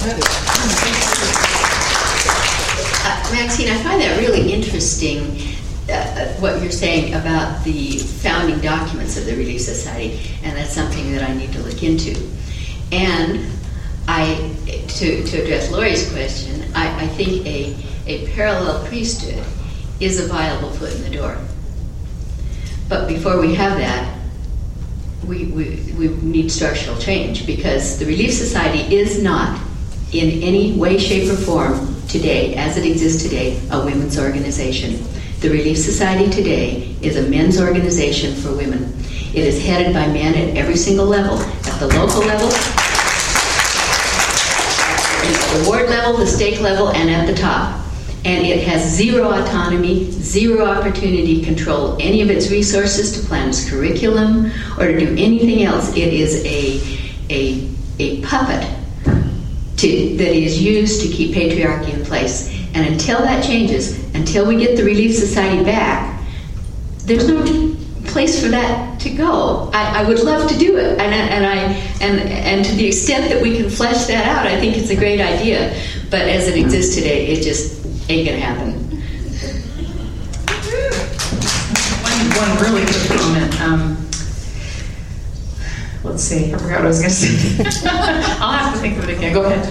Uh, Maxine, I find that really interesting, uh, what you're saying about the founding documents of the Relief Society, and that's something that I need to look into. And I, to, to address Lori's question, I, I think a, a parallel priesthood is a viable foot in the door. But before we have that, we, we, we need structural change, because the Relief Society is not in any way, shape, or form today, as it exists today, a women's organization. The Relief Society today is a men's organization for women. It is headed by men at every single level, at the local level, at the ward level, the stake level, and at the top. And it has zero autonomy, zero opportunity to control any of its resources, to plan its curriculum, or to do anything else. It is a, a, a puppet to, that is used to keep patriarchy in place. And until that changes, until we get the Relief Society back, there's no place for that to go. I, I would love to do it, and, and I and and to the extent that we can flesh that out, I think it's a great idea. But as it exists today, it just ain't gonna happen. One, one really quick comment. Um, let's see. I forgot what I was going to say. I'll have to think of it again. Go ahead.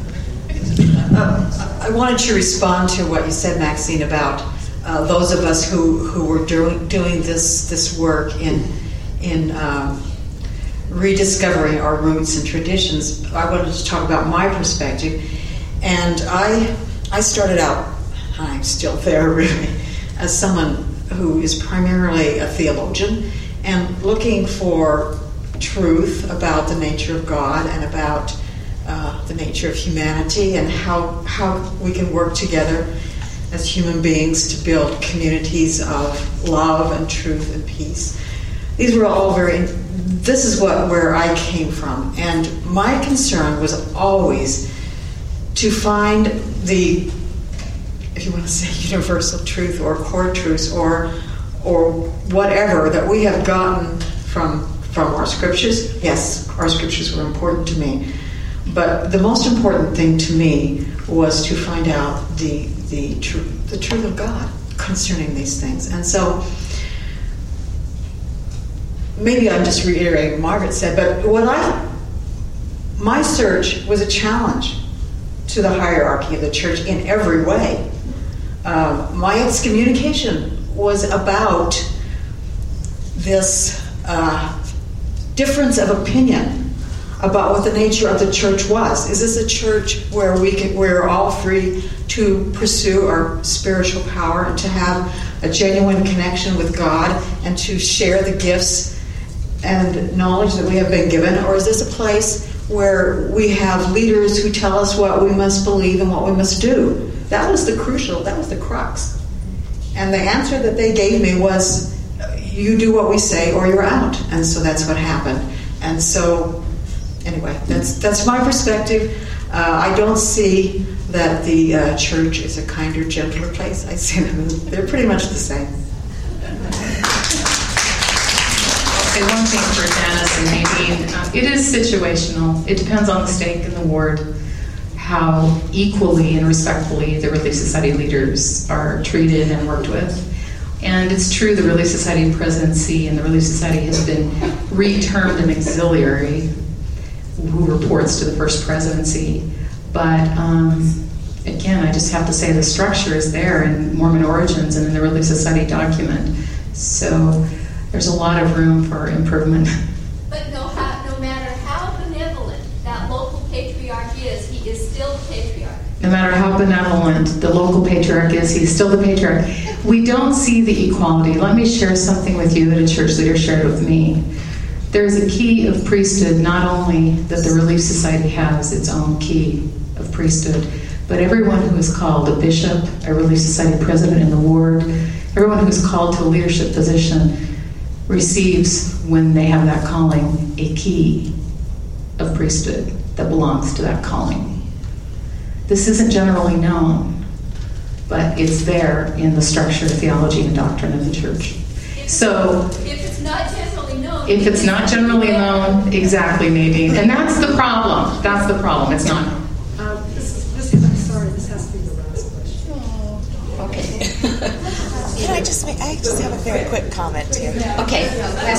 Uh, I wanted to respond to what you said, Maxine, about uh, those of us who, who were doing doing this this work in in um, rediscovering our roots and traditions. I wanted to talk about my perspective, and I I started out, I'm still there really, as someone who is primarily a theologian and looking for truth about the nature of God and about uh, the nature of humanity and how how we can work together as human beings to build communities of love and truth and peace. These were all very, this is what where I came from, and my concern was always to find the, if you want to say universal truth or core truths or or whatever that we have gotten from from our scriptures. Yes, our scriptures were important to me, but the most important thing to me was to find out the the truth, the truth of God concerning these things. And so maybe I'm just reiterating what Margaret said, but what I my search was a challenge to the hierarchy of the church in every way. Um, my excommunication was about this uh, difference of opinion about what the nature of the church was. Is this a church where we can, we're all free to pursue our spiritual power and to have a genuine connection with God and to share the gifts and knowledge that we have been given? Or is this a place where we have leaders who tell us what we must believe and what we must do? That was the crucial, that was the crux. And the answer that they gave me was, you do what we say or you're out. And so that's what happened. And so, anyway, that's that's my perspective. Uh, I don't see that the uh, church is a kinder, gentler place. I see them, they're pretty much the same. Say one thing for Janice and Nadine. Uh, it is situational. It depends on the stake in the ward, how equally and respectfully the Relief Society leaders are treated and worked with. And it's true the Relief Society presidency and the Relief Society has been re-termed an auxiliary who reports to the first presidency. But um, again, I just have to say the structure is there in Mormon Origins and in the Relief Society document. So there's a lot of room for improvement. But no, how, no matter how benevolent that local patriarch is, he is still the patriarch. No matter how benevolent the local patriarch is, he's still the patriarch. We don't see the equality. Let me share something with you that a church leader shared with me. There's a key of priesthood, not only that the Relief Society has its own key of priesthood, but everyone who is called a bishop, a Relief Society president in the ward, everyone who is called to a leadership position receives, when they have that calling, a key of priesthood that belongs to that calling. This isn't generally known, but it's there in the structure, theology, and doctrine of the church. So, if it's not generally known, if it's not generally known, exactly, Nadine, and that's the problem. That's the problem. It's not. Um, this is, this is, I'm sorry, this has to be the last question. Oh, okay. Can I just make, I just have a very quick comment here. Okay,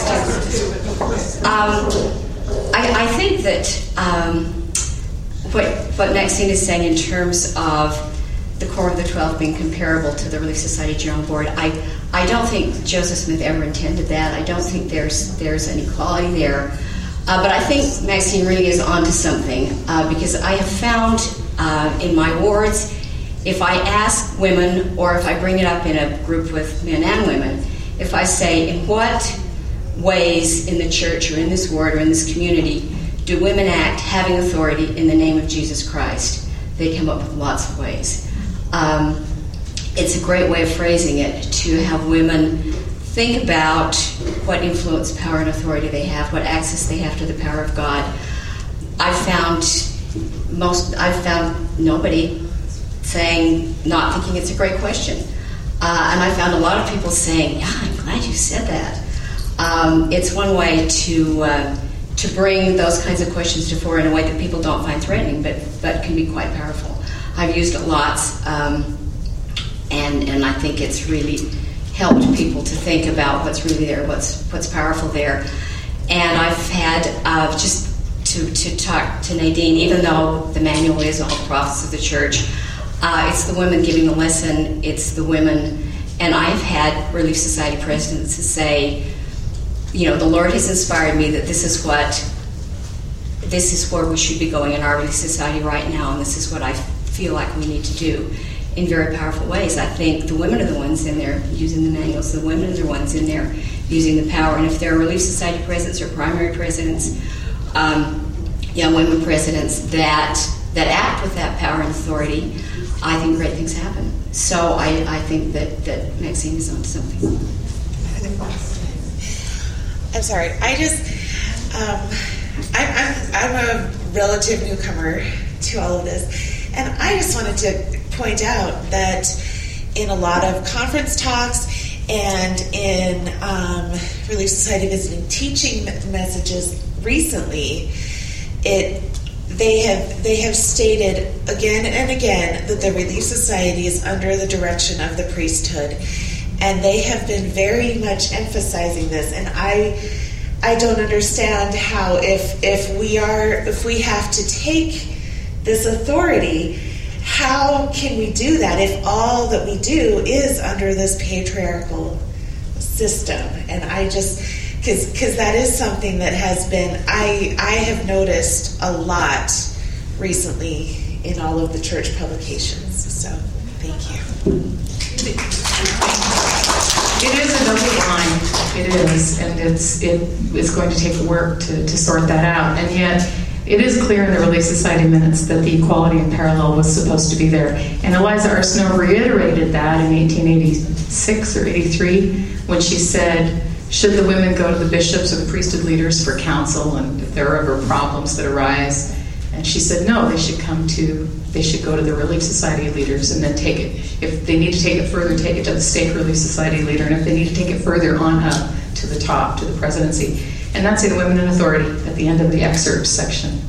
last um, I, I think that um, what, what Maxine is saying in terms of the core of the twelve being comparable to the Relief Society General Board, I, I don't think Joseph Smith ever intended that. I don't think there's there's an equality there. Uh, but I think Maxine really is onto something, uh, because I have found uh, in my wards, if I ask women, or if I bring it up in a group with men and women, if I say, in what ways in the church or in this ward or in this community do women act having authority in the name of Jesus Christ, they come up with lots of ways. Um, it's a great way of phrasing it, to have women think about what influence, power, and authority they have, what access they have to the power of God. I've found most, I've found nobody saying, not thinking it's a great question. Uh, and I found a lot of people saying, yeah, I'm glad you said that. Um, it's one way to uh, to bring those kinds of questions to fore in a way that people don't find threatening, but, but can be quite powerful. I've used it lots, um, and and I think it's really helped people to think about what's really there, what's what's powerful there. And I've had uh, just to, to talk to Nadine, even though the manual is all the prophets of the church, Uh, it's the women giving the lesson, it's the women, and I've had Relief Society presidents to say, you know, the Lord has inspired me that this is what, this is where we should be going in our Relief Society right now, and this is what I feel like we need to do in very powerful ways. I think the women are the ones in there using the manuals, the women are the ones in there using the power, and if there are Relief Society presidents or primary presidents, um, young women presidents that, that act with that power and authority, I think great things happen. So I, I think that, that Maxine is on something. I'm sorry. I just, um, I, I'm, I'm a relative newcomer to all of this, and I just wanted to point out that in a lot of conference talks and in um, Relief Society visiting teaching messages recently, it They have they have stated again and again that the Relief Society is under the direction of the priesthood, and they have been very much emphasizing this. And I I don't understand how if if we are if we have to take this authority, how can we do that if all that we do is under this patriarchal system? And I just Because because that is something that has been, I, I have noticed a lot recently in all of the church publications. So, thank you. It is a double line. It is, and it's it is going to take work to, to sort that out. And yet, it is clear in the Relief Society minutes that the equality and parallel was supposed to be there. And Eliza Arsenault reiterated that in eighteen eighty-six or eighty-three when she said, should the women go to the bishops or the priesthood leaders for counsel and if there are ever problems that arise? And she said, no, they should come to, they should go to the Relief Society leaders and then take it. If they need to take it further, take it to the state Relief Society leader. And if they need to take it further on up to the top, to the presidency. And that's in Women in Authority at the end of the excerpt section.